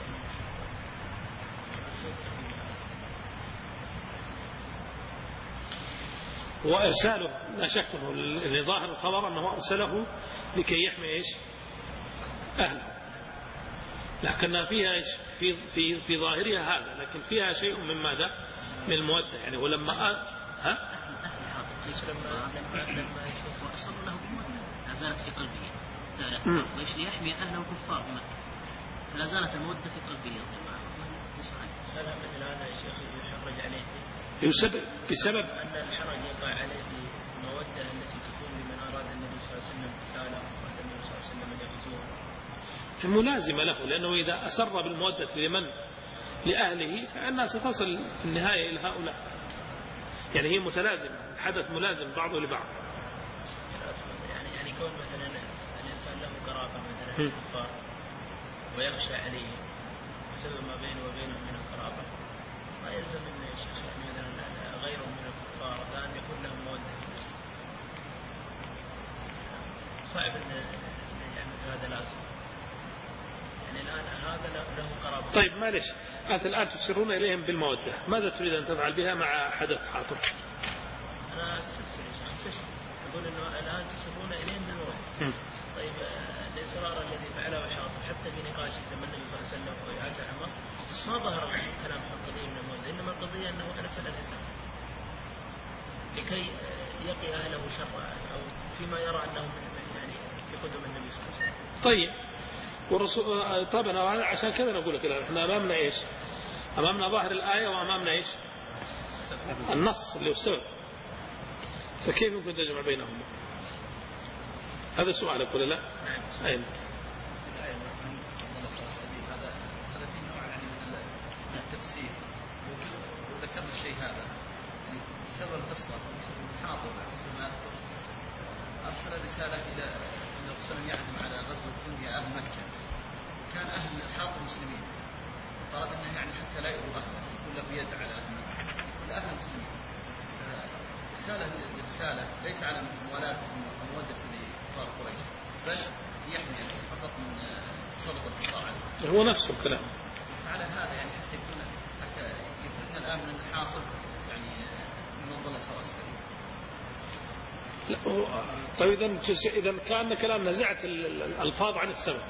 Speaker 2: وإرساله لا شك أنه اللي ظاهر الخبر أنه أرسله لكي يحمي إيش؟ أهله، لكنها فيها إيش؟ في, في, في ظاهرها هذا، لكن فيها شيء من ماذا؟ من المودة. يعني ولما أ... ها؟
Speaker 5: لما لما يشوف وأصر له بالمودة لا زالت في قلبه، وإيش ليحمي أهله كفار في مكة، فلا زالت المودة في قلبه.
Speaker 3: سلام مثل هذا يا شيخ يحرج عليه
Speaker 2: بسبب بسبب
Speaker 3: أن الحرج يقع عليه في المودة التي تكون لمن أراد النبي صلى الله عليه وسلم قتاله وأراد النبي صلى الله عليه وسلم أن يغزوه،
Speaker 2: ملازمة له، لأنه إذا أسر بالمودة لمن لأهله فإنها ستصل في النهاية إلى هؤلاء. يعني هي متلازمة، الحدث ملازم بعضه لبعض.
Speaker 3: يعني يعني كون مثلا الإنسان له قرابة مثلا الكفار ويخشى عليه بسبب ما بينه وبينهم من القرابة، ما يلزم أن الشيخ يعني مثلا غيره من الكفار لأن يكون لهم مودة. صعب أن يعني هذا لازم، يعني الآن هذا له قرابة.
Speaker 2: طيب معلش، أنت الآن تسرون إليهم بالمودة، ماذا تريد أن تفعل بها مع حدث حاطب؟
Speaker 3: أنا أستفسر يا شيخ، استشفى أقول إنه الآن تسرون إليهم بالمودة. طيب الإصرار الذي فعله حاطب حتى في نقاشه لما النبي صلى الله عليه وسلم ويعاد عمر ما ظهر كلام القضية من المودة، إنما القضية أنه أرسل الإنسان لكي يقي أهله شر أو فيما يرى أنه يعني يقدم النبي صلى الله عليه وسلم.
Speaker 2: طيب والرسول طبعا عشان كذا نقول لك الآن احنا أمامنا إيش؟ أمامنا ظاهر الآية وأمامنا إيش؟ النص اللي هو السبب، فكيف ممكن تجمع بينهم؟ هذا سؤالك ولا لا؟ أين؟
Speaker 3: التفسير وذكرنا الشيء هذا سبب القصة حاطب أرسل رسالة إلى أن الرسول يعزم على غزو الدنيا أهل مكة، كان أهل حاطب مسلمين، قال أنه يعني حتى لا يؤذوا أهله كل بيد على أهل كل أهل مسلمين. رسالة رسالة ليس على موالاة ومودة لكفار قريش، بل يحمي فقط من سلطة الكفار عليه.
Speaker 2: هو نفس الكلام.
Speaker 3: على هذا يعني حتى يكون حتى يفرقنا الآن من الحاطب يعني من ظل سواء السبيل.
Speaker 2: طيب إذا إذا كان كلام نزعت الألفاظ عن السبب.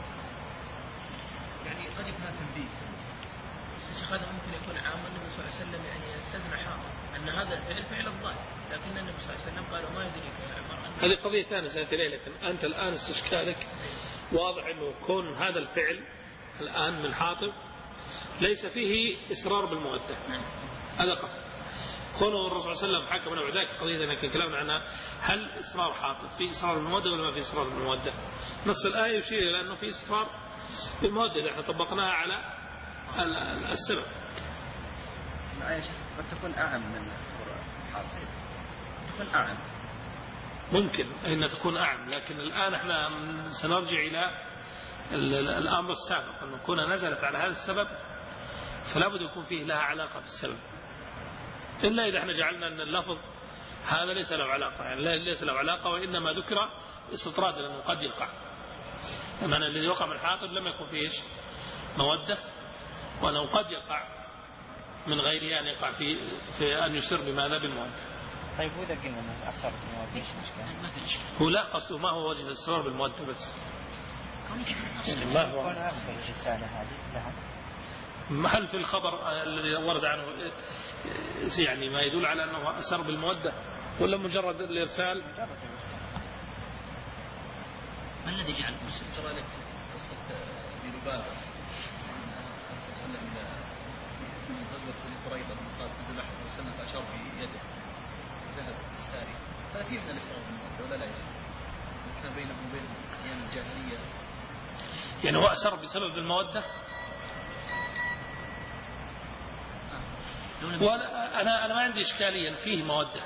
Speaker 3: يعني قد يكون تنبيه. الشيخ هذا ممكن يكون عام النبي صلى الله عليه وسلم يعني استثنى حاطب أن هذا فعل فعل الظاهر، لكن النبي صلى الله عليه وسلم قال ما يدريك يا عمر.
Speaker 2: هذه قضية ثانية سنة إليه، لكن أنت الآن استشكالك واضح أنه كون هذا الفعل الآن من حاطب ليس فيه إصرار بالمودة. هذا قصد كونه الرسول صلى الله عليه وسلم حكم له ذاك قضية لكن كلامنا عنها هل إصرار حاطب في إصرار بالمودة ولا ما في إصرار بالمودة؟ نص الآية يشير إلى أنه في إصرار بالمودة اللي احنا طبقناها على السبب.
Speaker 3: الآية قد تكون أعم من حاطب، تكون أعم
Speaker 2: ممكن أن تكون أعم، لكن الآن احنا سنرجع إلى الأمر السابق أن كونها نزلت على هذا السبب فلا بد يكون فيه لها علاقة بالسبب، إلا إذا احنا جعلنا أن اللفظ هذا ليس له علاقة، يعني ليس له علاقة وإنما ذكر استطراد لأنه قد يقع. أما الذي وقع من حاطب لم يكن فيه مودة، وأنه قد يقع من غيره أن يقع في, في أن يسر بماذا بالمودة.
Speaker 1: طيب وإذا قلنا أنه أثر بالمودة إيش مشكلة؟
Speaker 2: هو لا قصده ما هو وجه الإصرار بالمودة بس
Speaker 1: ما هو أرسل الرسالة هذه لها
Speaker 2: محل في الخبر الذي ورد عنه يعني ما يدل على أنه أسر بالمودة ولا مجرد الإرسال؟
Speaker 3: ما الذي جعل سرى لك قصة بلبابة من غزوة قريظة من قال عبد الله وسلم فأشار بيده ذهب الساري، هذا فيه من الإسراء بالمودة ولا لا يجب؟ كان بينهم وبين أيام الجاهلية
Speaker 2: يعني هو أسر بسبب المودة. وأنا أنا أنا ما عندي إشكالية فيه مودة.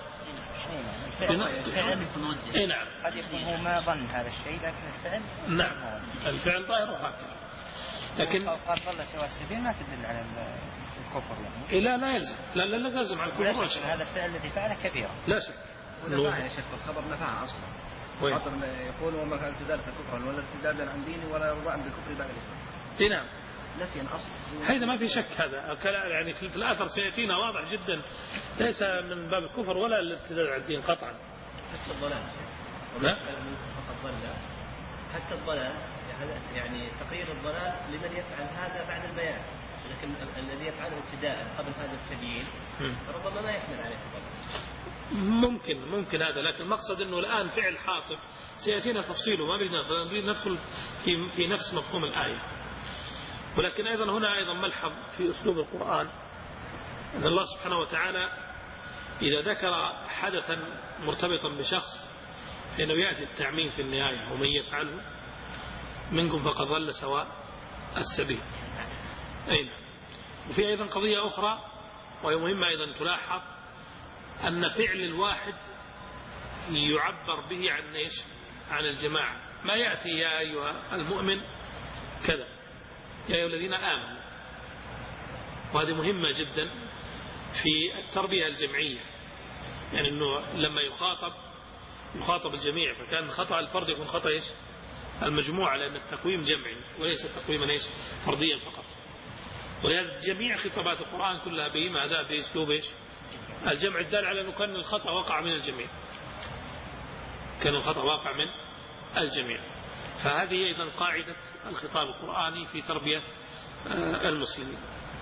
Speaker 1: إيه نعم. قد يكون هو ما ظن هذا الشيء لكن الفعل
Speaker 2: نعم الفعل ظاهر هكذا. لكن
Speaker 1: قال ظل سواء السبيل ما تدل على الكفر يعني.
Speaker 2: إيه لا لا يلزم لا لا لا يلزم على الكفر.
Speaker 1: هذا الفعل الذي فعله كبيرة.
Speaker 2: لا شك.
Speaker 3: ولا يا شيخ الخبر نفعه أصلا. خاطر يقول وما كان ارتداد كفرا ولا ارتدادا عن ديني ولا رضاء بالكفر بعد الإسلام.
Speaker 2: إيه نعم.
Speaker 3: لكن أصل
Speaker 2: هذا ما في شك. هذا يعني في الآثر سيأتينا واضح جدا ليس من باب الكفر ولا الارتداد عن الدين قطعا.
Speaker 3: حتى الضلال.
Speaker 2: لا.
Speaker 3: فقد ضل. حتى الضلال يعني تقرير الضلال لمن يفعل هذا بعد البيان. لكن الذي يفعله ابتداء قبل هذا السبيل ربما ما يحمل عليه الضلال.
Speaker 2: ممكن ممكن هذا. لكن المقصد أنه الآن فعل حاطب سيأتينا تفصيله ما نريد ندخل في في نفس مفهوم الآية. ولكن أيضا هنا أيضا ملحظ في أسلوب القرآن أن الله سبحانه وتعالى إذا ذكر حدثا مرتبطا بشخص فإنه يأتي التعميم في النهاية ومن يفعله منكم فقد ضل سواء السبيل. أين وفي أيضا قضية أخرى وهي مهمة أيضا تلاحظ أن فعل الواحد يعبر به عن إيش؟ عن الجماعة. ما يأتي يا أيها المؤمن كذا يا أيها الذين آمنوا. وهذه مهمة جدا في التربية الجمعية. يعني أنه لما يخاطب يخاطب الجميع فكان خطأ الفرد يكون خطأ إيش؟ المجموعة لأن التقويم جمعي وليس تقويما إيش؟ فرديا فقط. ولهذا جميع خطابات القرآن كلها بماذا؟ بأسلوب إيش؟ الجمع الدال على أنه كان الخطأ وقع من الجميع. كان الخطأ واقع من الجميع. فهذه أيضا قاعدة الخطاب القرآني في تربية المسلمين.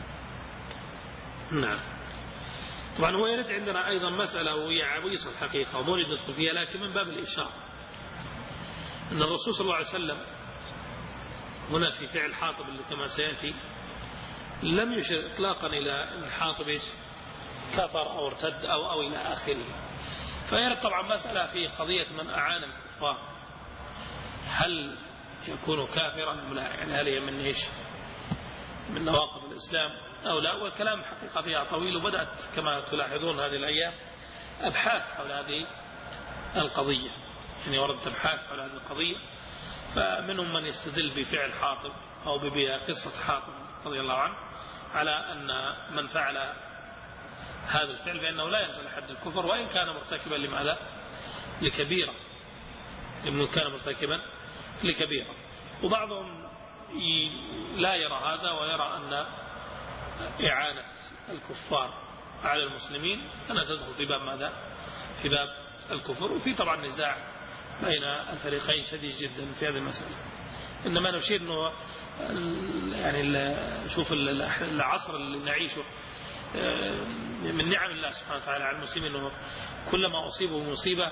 Speaker 2: نعم. طبعا هو يرد عندنا أيضا مسألة وهي عويصة الحقيقة وما نريد ندخل فيها لكن من باب الإشارة أن الرسول صلى الله عليه وسلم هنا في فعل حاطب اللي كما سيأتي لم يشر إطلاقا إلى أن حاطب إيش؟ كفر أو ارتد أو, أو إلى آخره. فيرد طبعا مسألة في قضية من أعان الكفار هل يكون كافرا أم لا؟ يعني هل هي من إيش؟ من نواقض الإسلام أو لا؟ والكلام حقيقة فيها طويل وبدأت كما تلاحظون هذه الأيام أبحاث حول هذه القضية. يعني وردت أبحاث حول هذه القضية فمنهم من يستدل بفعل حاطب أو بقصة حاطب رضي الله عنه على أن من فعل هذا الفعل فإنه لا ينزل حد الكفر وإن كان مرتكبا لماذا؟ لكبيرة. إنه كان مرتكبا لكبيرة. وبعضهم لا يرى هذا ويرى أن إعانة الكفار على المسلمين أنها تدخل في باب ماذا؟ في باب الكفر. وفي طبعا نزاع بين الفريقين شديد جدا في هذه المسألة. إنما نشير أنه يعني شوف العصر اللي نعيشه من نعم الله سبحانه وتعالى على المسلمين أنه كلما أصيبوا مصيبة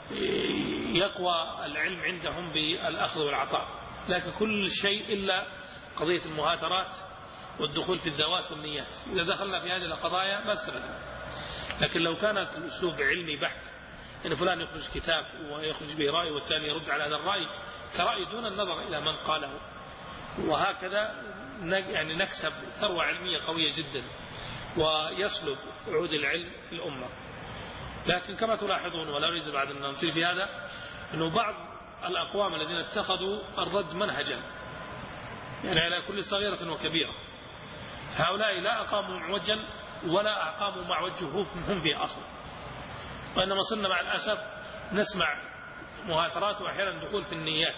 Speaker 2: يقوى العلم عندهم بالأخذ والعطاء. لكن كل شيء إلا قضية المهاترات والدخول في الذوات والنيات. إذا دخلنا في هذه القضايا ما سردنا. لكن لو كانت الأسلوب علمي بحت إن فلان يخرج كتاب ويخرج به رأي والثاني يرد على هذا الرأي كرأي دون النظر إلى من قاله وهكذا يعني نكسب ثروة علمية قوية جدا ويصلب عود العلم في الأمة. لكن كما تلاحظون ولا أريد بعد أن نطيل في هذا أنه بعض الأقوام الذين اتخذوا الرد منهجا يعني على كل صغيرة وكبيرة هؤلاء لا أقاموا معوجا ولا أقاموا مع وجههم هم به أصلا. وإنما صرنا مع الأسف نسمع مهاترات وأحيانا دخول في النيات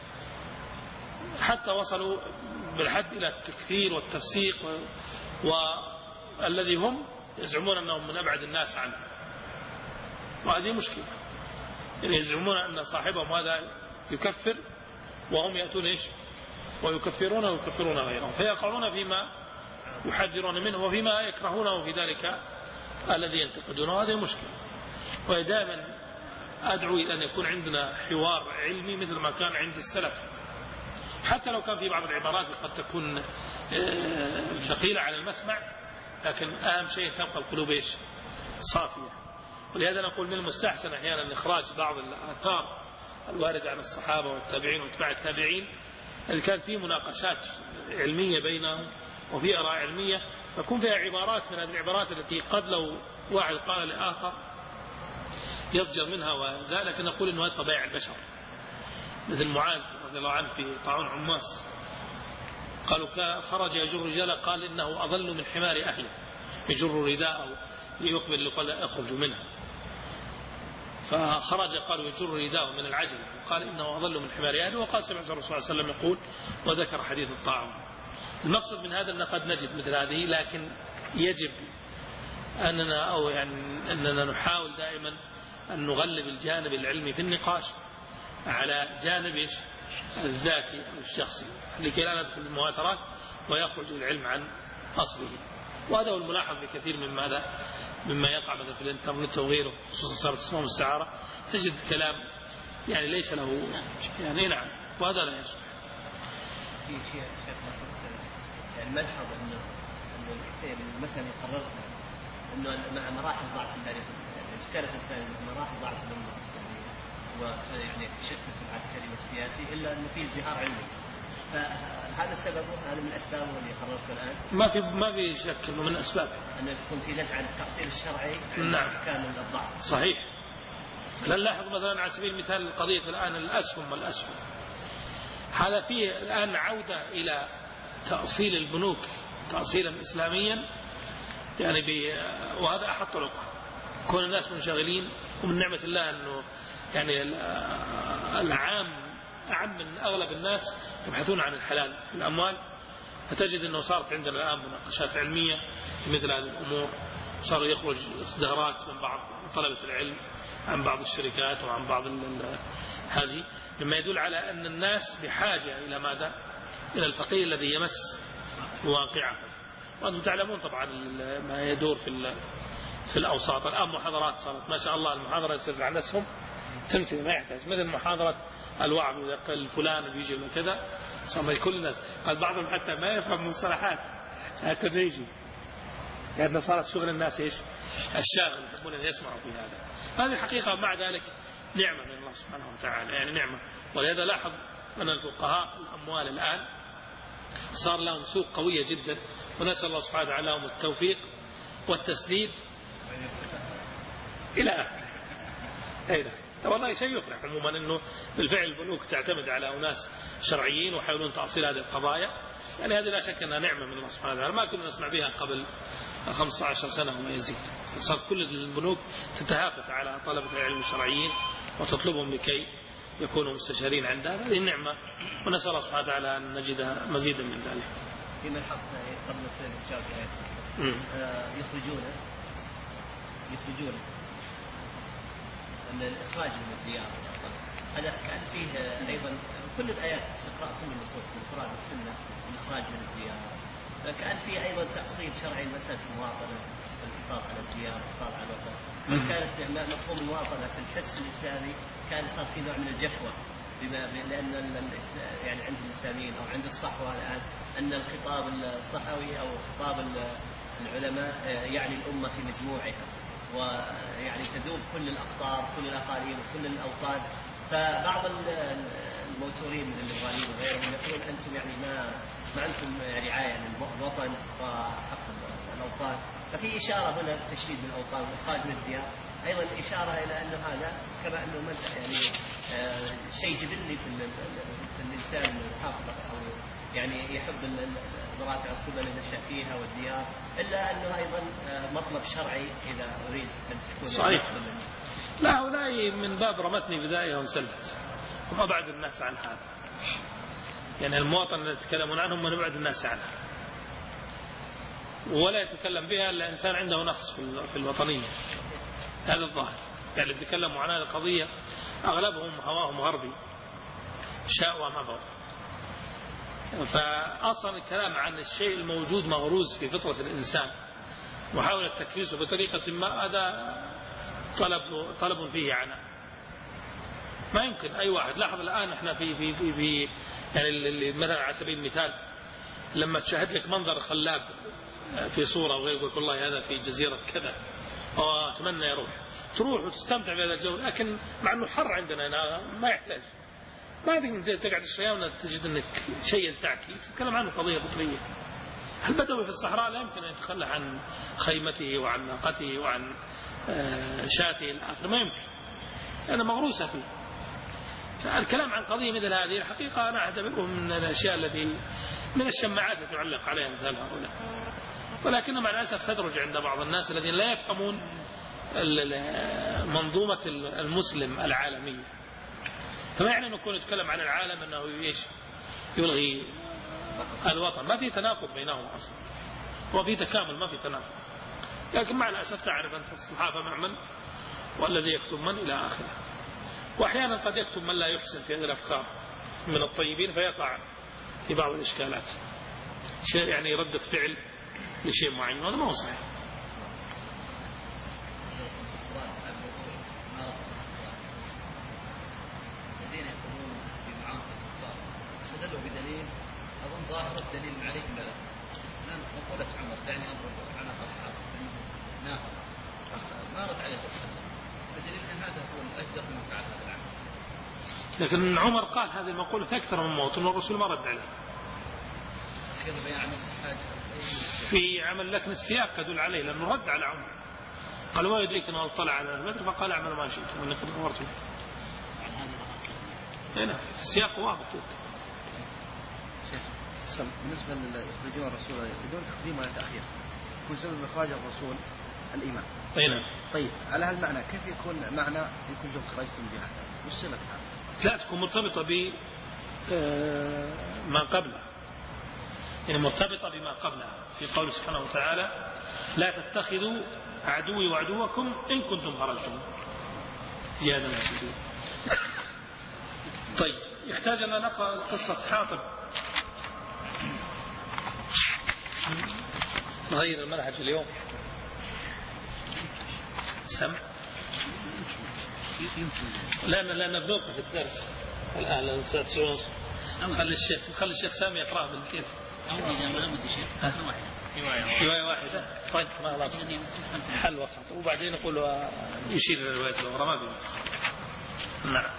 Speaker 2: حتى وصلوا بالحد إلى التكفير والتفسيق والذي هم يزعمون أنهم من أبعد الناس عنه. وهذه مشكلة. يعني يزعمون أن صاحبهم هذا يكفر وهم يأتون إيش ويكفرون ويكفرون غيرهم فيقعون فيما يحذرون منه وفيما يكرهونه في ذلك الذي ينتقدونه. وهذه مشكلة. ودائما أدعو إلى أن يكون عندنا حوار علمي مثل ما كان عند السلف حتى لو كان في بعض العبارات قد تكون ثقيلة على المسمع لكن أهم شيء تبقى القلوب إيش صافية. ولهذا نقول من المستحسن أحيانا إخراج بعض الآثار الواردة عن الصحابة والتابعين واتباع التابعين إذا كان في مناقشات علمية بينهم وفي آراء علمية فيكون فيها عبارات من هذه العبارات التي قد لو واحد قال لآخر يضجر منها وذا، لكن نقول إنه هذا طبيعة البشر. مثل معاذ رضي الله عنه في طاعون عماس قالوا خرج يجر رجالا قال إنه أضل من حمار أهله، يجر رداءه ليقبل لقال اخرجوا منها، فخرج قالوا يجر رداءه من العجل وقال إنه أضل من حمار أهله، وقال سمعت الرسول صلى الله عليه وسلم يقول وذكر حديث الطاعون. المقصد من هذا أن قد نجد مثل هذه، لكن يجب أننا أو يعني أننا نحاول دائما أن نغلب الجانب العلمي في النقاش على جانب الذاتي أو الشخصي لكي لا ندخل المواترات ويخرج العلم عن أصله. وهذا هو الملاحظ بكثير من ماذا مما يقع مثلا في الانترنت وغيره، خصوصا صارت اسمه السعارة، تجد كلام يعني ليس له يعني نعم، وهذا لا يصح.
Speaker 3: في شيء يعني ملحظ انه انه مثلا قررنا انه مع مراحل ضعف التاريخ اشترك الانسان مراحل ضعف الامه الاسلاميه ويعني التشتت العسكري والسياسي الا انه في ازدهار علمي، فهذا السبب هذا من اسبابه اللي قررته الان.
Speaker 2: ما في ما في شك انه من اسبابه
Speaker 3: انه يكون في نزعه للتحصيل الشرعي.
Speaker 2: نعم
Speaker 3: كامل الضعف.
Speaker 2: صحيح. لا نلاحظ مثلا على سبيل المثال قضيه الان الاسهم والاسهم، هذا فيه الان عوده الى تاصيل البنوك تاصيلا اسلاميا يعني وهذا احط العقد. كون الناس منشغلين، ومن نعمه الله انه يعني العام أعم من أغلب الناس يبحثون عن الحلال في الأموال، فتجد أنه صارت عندنا الآن مناقشات علمية في مثل هذه الأمور، صاروا يخرج إصدارات من بعض طلبة العلم عن بعض الشركات وعن بعض هذه، مما يدل على أن الناس بحاجة إلى ماذا؟ إلى الفقيه الذي يمس واقعه. وأنتم تعلمون طبعا ما يدور في في الأوساط الآن، محاضرات صارت ما شاء الله، المحاضرة تصير عن نفسهم تمشي ما يحتاج، مثل محاضرة الوعظ إذا قال فلان بيجي ولا كذا صار كل الناس، قال بعضهم حتى ما يفهم مصطلحات هكذا يجي، لأن يعني صارت شغل الناس إيش الشاغل يحبون أن يسمعوا في هذا. هذه الحقيقة مع ذلك نعمة من الله سبحانه وتعالى، يعني نعمة. ولهذا لاحظ أن الفقهاء الأموال الآن صار لهم سوق قوية جدا، ونسأل الله سبحانه وتعالى لهم التوفيق والتسديد إلى آخره. أيضا والله شيء يفرح عموما أنه بالفعل البنوك تعتمد على أناس شرعيين ويحاولون تأصيل هذه القضايا، يعني هذه لا شك أنها نعمة من الله سبحانه وتعالى، ما كنا نسمع بها قبل خمسة عشر سنة وما يزيد. صارت كل البنوك تتهافت على طلبة العلم الشرعيين وتطلبهم لكي يكونوا مستشارين عندها، هذه النعمة، ونسأل الله سبحانه وتعالى أن نجد مزيدا من ذلك.
Speaker 3: في ملحظ قبل السنة الجاية يخرجون يخرجون أن الإخراج من الديار هذا كان فيه أيضا كل الآيات استقراء كل النصوص من القرآن والسنة الإخراج من الديار، كان فيه أيضا تأصيل شرعي مسألة المواطنة، الحفاظ على الديار، الحفاظ على الوطن. كانت مفهوم المواطنة في الحس الإسلامي كان صار في نوع من الجفوة، بما لأن يعني عند الإسلاميين أو عند الصحوة الآن أن الخطاب الصحوي أو خطاب العلماء يعني الأمة في مجموعها، ويعني تذوب كل الأقطار كل الأقاليم وكل الأوطان. فبعض الموتورين الليبراليين وغيرهم يقولون أنتم يعني ما ما عندكم رعاية للوطن وحق الأوطان، ففي إشارة هنا تشديد بالأوطان والإخراج من الديار، أيضا إشارة إلى أن هذا كما أنه من يعني آه شيء جبلي في, في الإنسان المحافظة أو يعني يحب مراتع السبل اللي نشأ فيها والديار، إلا أنه أيضا آه مطلب شرعي إذا أريد أن تكون
Speaker 2: صحيح. لا هؤلاء من باب رمتني بداية وانسلت، وما بعد الناس عن هذا، يعني المواطن اللي يتكلمون عنهم من بعد الناس عنها، ولا يتكلم بها إلا إنسان عنده نقص في الوطنية. هذا الظاهر، يعني اللي يتكلموا عن هذه القضية أغلبهم هواهم غربي شاء وما بغوا. فأصلا الكلام عن الشيء الموجود مغروز في فطرة الإنسان محاولة تكريسه بطريقة ما، هذا طلب طلب فيه عناء. ما يمكن أي واحد لاحظ الآن إحنا في في في, في يعني مثلا على سبيل المثال لما تشاهد لك منظر خلاب في صورة وغير يقول والله هذا في جزيرة كذا وأتمنى يروح، تروح وتستمتع بهذا الجو، لكن مع أنه حر عندنا هنا ما يحتاج، ما تقعد الصيام تجد أنك شيء يلتعك، تتكلم عنه قضية فطرية. البدوي في الصحراء لا يمكن أن يتخلى عن خيمته وعن ناقته وعن شاته الآخر، ما يمكن، أنا مغروسة فيه. فالكلام عن قضية مثل هذه الحقيقة أنا أعتبره من الأشياء التي من الشماعات التي تعلق عليها مثل هؤلاء، ولكن مع الأسف تدرج عند بعض الناس الذين لا يفهمون منظومة المسلم العالمية. فما يعني أن نكون نتكلم عن العالم أنه إيش يلغي الوطن، ما في تناقض بينهم أصلا، وفي تكامل ما في تناقض، لكن مع الأسف تعرف أنت الصحافة مع من والذي يكتب من إلى آخره. وأحيانا قد يكتب من لا يحسن في هذه الأفكار من الطيبين فيقع في بعض الإشكالات، شيء يعني ردة فعل لشيء معين، هذا ما هو صحيح.
Speaker 3: الذين يقولون بمعاملة الكفار استدلوا بدليل أظن ظاهر الدليل عليهم لا الآن مقولة عمر دعني أضرب عنق أصحاب ناقة ما رد عليه السلام، بدليل أن هذا هو الأجدر من فعل هذا العمل.
Speaker 2: لكن عمر قال هذه المقولة في أكثر من موطن والرسول ما رد عليه. في عمل لكن السياق يدل عليه لأنه رد على عمر، قال ما يدريك أنه اطلع على البدر فقال اعمل ما شئت وإني قد غفرت لك. هنا السياق واضح.
Speaker 6: بالنسبة ليخرجون الرسول بدون تقديم ولا تأخير، يكون سبب إخراج الرسول الإيمان.
Speaker 2: هنا.
Speaker 6: طيب على هالمعنى كيف يكون معنى يكون جم خرجتم بها؟ وش صلة هذا؟
Speaker 2: لا تكون مرتبطة ب ما قبلها، يعني مرتبطة بما قبلها في قوله سبحانه وتعالى لا تتخذوا عدوي وعدوكم إن كنتم خرجتم جهادا في سبيلي. طيب يحتاج أن نقرأ قصة حاطب، نغير المنهج اليوم. سم لا لا نبوقف الدرس الآن الساعة تسعة ونص، خلي الشيخ خلي الشيخ سامي يقرأ بالكيف.
Speaker 5: إذا ما بدي شيخ واحدة
Speaker 2: رواية واحدة. طيب ما خلاص حل وسط، وبعدين نقول يشير إلى الرواية الأخرى ما بيمس. نعم.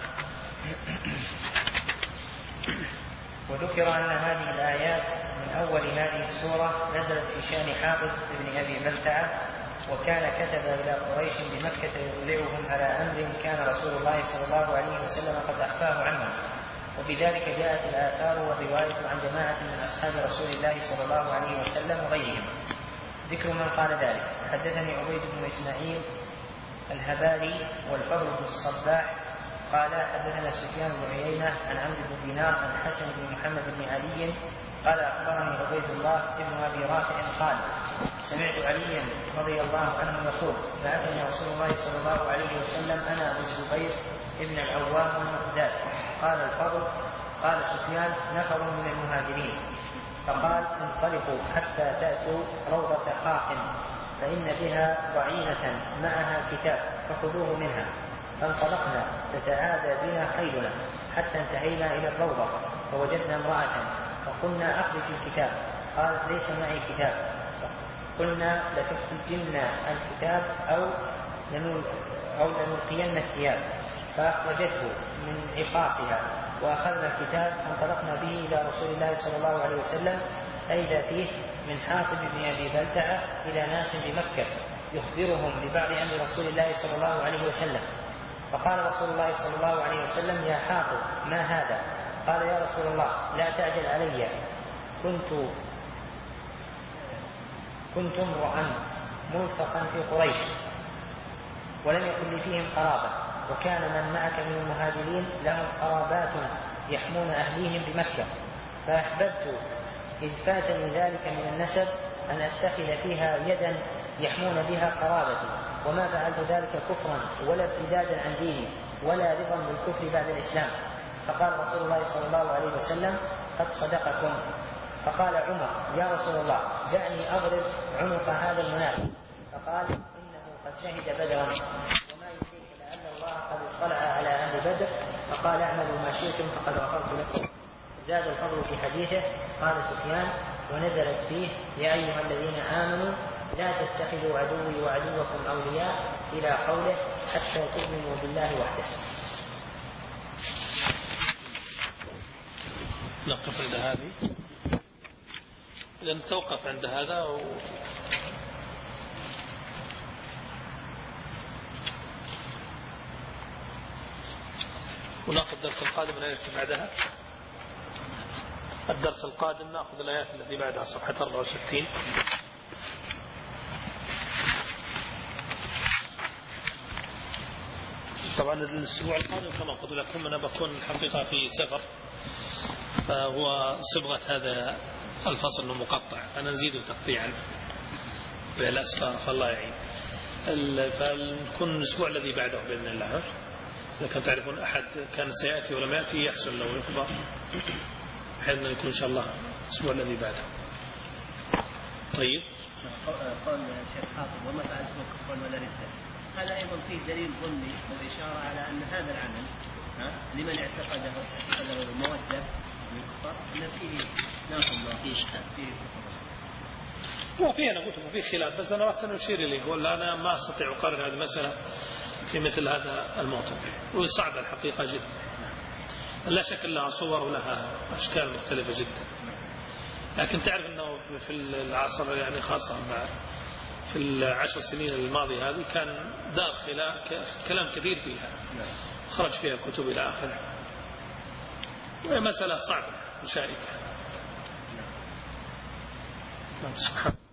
Speaker 1: وذكر أن هذه الآيات من أول هذه السورة نزلت في شأن حاطب بن أبي بلتعة، وكان كتب إلى قريش بمكة يطلعهم على أمر كان رسول الله صلى الله عليه وسلم قد أخفاه عنهم، وبذلك جاءت الآثار والرواية عن جماعة من أصحاب رسول الله صلى الله عليه وسلم وغيرهم. ذكر من قال ذلك: حدثني عبيد بن إسماعيل الهبالي والفضل بن الصباح قال حدثنا سفيان بن عيينة عن عمرو بن دينار عن حسن بن محمد بن علي قال أخبرني عبيد الله بن أبي رافع قال سمعت عليا رضي الله عنه يقول بعثني رسول الله صلى الله عليه وسلم أنا أبو الزبير ابن العوام والمقداد. قال الفضل قال سفيان نفر من المهاجرين، فقال انطلقوا حتى تأتوا روضة خاق فإن بها ضعينة معها كتاب فخذوه منها. فانطلقنا تتعادى بنا خيلنا حتى انتهينا إلى الروضة فوجدنا امرأة فقلنا أخرج الكتاب، قالت ليس معي كتاب. قلنا لتخرجن الكتاب أو أو لنلقين الثياب، فأخرجته من عقاصها وأخذنا الكتاب فانطلقنا به إلى رسول الله صلى الله عليه وسلم فإذا فيه من حاطب بن أبي بلتعة إلى ناس بمكة يخبرهم ببعض أمر رسول الله صلى الله عليه وسلم. فقال رسول الله صلى الله عليه وسلم يا حاطب ما هذا؟ قال يا رسول الله لا تعجل علي، كنت كنت امرؤا ملصقا في قريش ولم يكن لي فيهم قرابة، وكان من معك من المهاجرين لهم قرابات يحمون أهليهم بمكة، فأحببت إذ فاتني ذلك من النسب أن أتخذ فيها يدا يحمون بها قرابتي، وما فعلت ذلك كفرا ولا ابتدادا عن ديني ولا رضا بالكفر بعد الإسلام. فقال رسول الله صلى الله عليه وسلم قد صدقكم. فقال عمر يا رسول الله دعني أضرب عنق هذا المنافق، فقال إنه قد شهد بدرا وما يدريك لعل الله قد اطلع على أهل بدر، فقال اعملوا ما شئتم فقد غفرت لكم. زاد الفضل في حديثه قال سفيان ونزلت فيه يا أيها الذين آمنوا لا تتخذوا عدوي وعدوكم أولياء إلى قوله حتى تؤمنوا بالله وحده.
Speaker 2: نقف عند هذه. إذا نتوقف عند هذا و... ونأخذ الدرس القادم الآيات التي بعدها. الدرس القادم نأخذ الآيات التي بعدها صفحة أربعة وستين. طبعا الأسبوع القادم كما قلت لكم أنا بكون الحقيقة في سفر، فهو صبغة هذا الفصل المقطع أنا نزيد تقطيعا بالأسفار فالله يعين. فنكون الأسبوع الذي بعده بإذن الله. لكن تعرفون أحد كان سيأتي ولم يأتي يحصل له يخبر بحيث أن يكون إن شاء الله الأسبوع الذي بعده. طيب
Speaker 3: قال الشيخ حافظ وما فعل اسمه كفر ولا ردة، هذا أيضا فيه دليل ظني والإشارة على أن هذا العمل لمن اعتقده اعتقده المودة يكفر أن فيه ناقض الله فيه إشكال فيه
Speaker 2: وفيه أنا قلت فيه خلاف، بس أنا أردت أن أشير إليه ولا أنا ما أستطيع أقرر هذه المسألة في مثل هذا الموطن، وصعب الحقيقة جدا. لا شك لها صور ولها أشكال مختلفة جدا، لكن تعرف أنه في العصر يعني خاصة مع في العشر سنين الماضية هذه كان دار خلاف كلام كثير فيها، خرج فيها كتب إلى آخره، وهي مسألة صعبة مشاركة. سبحان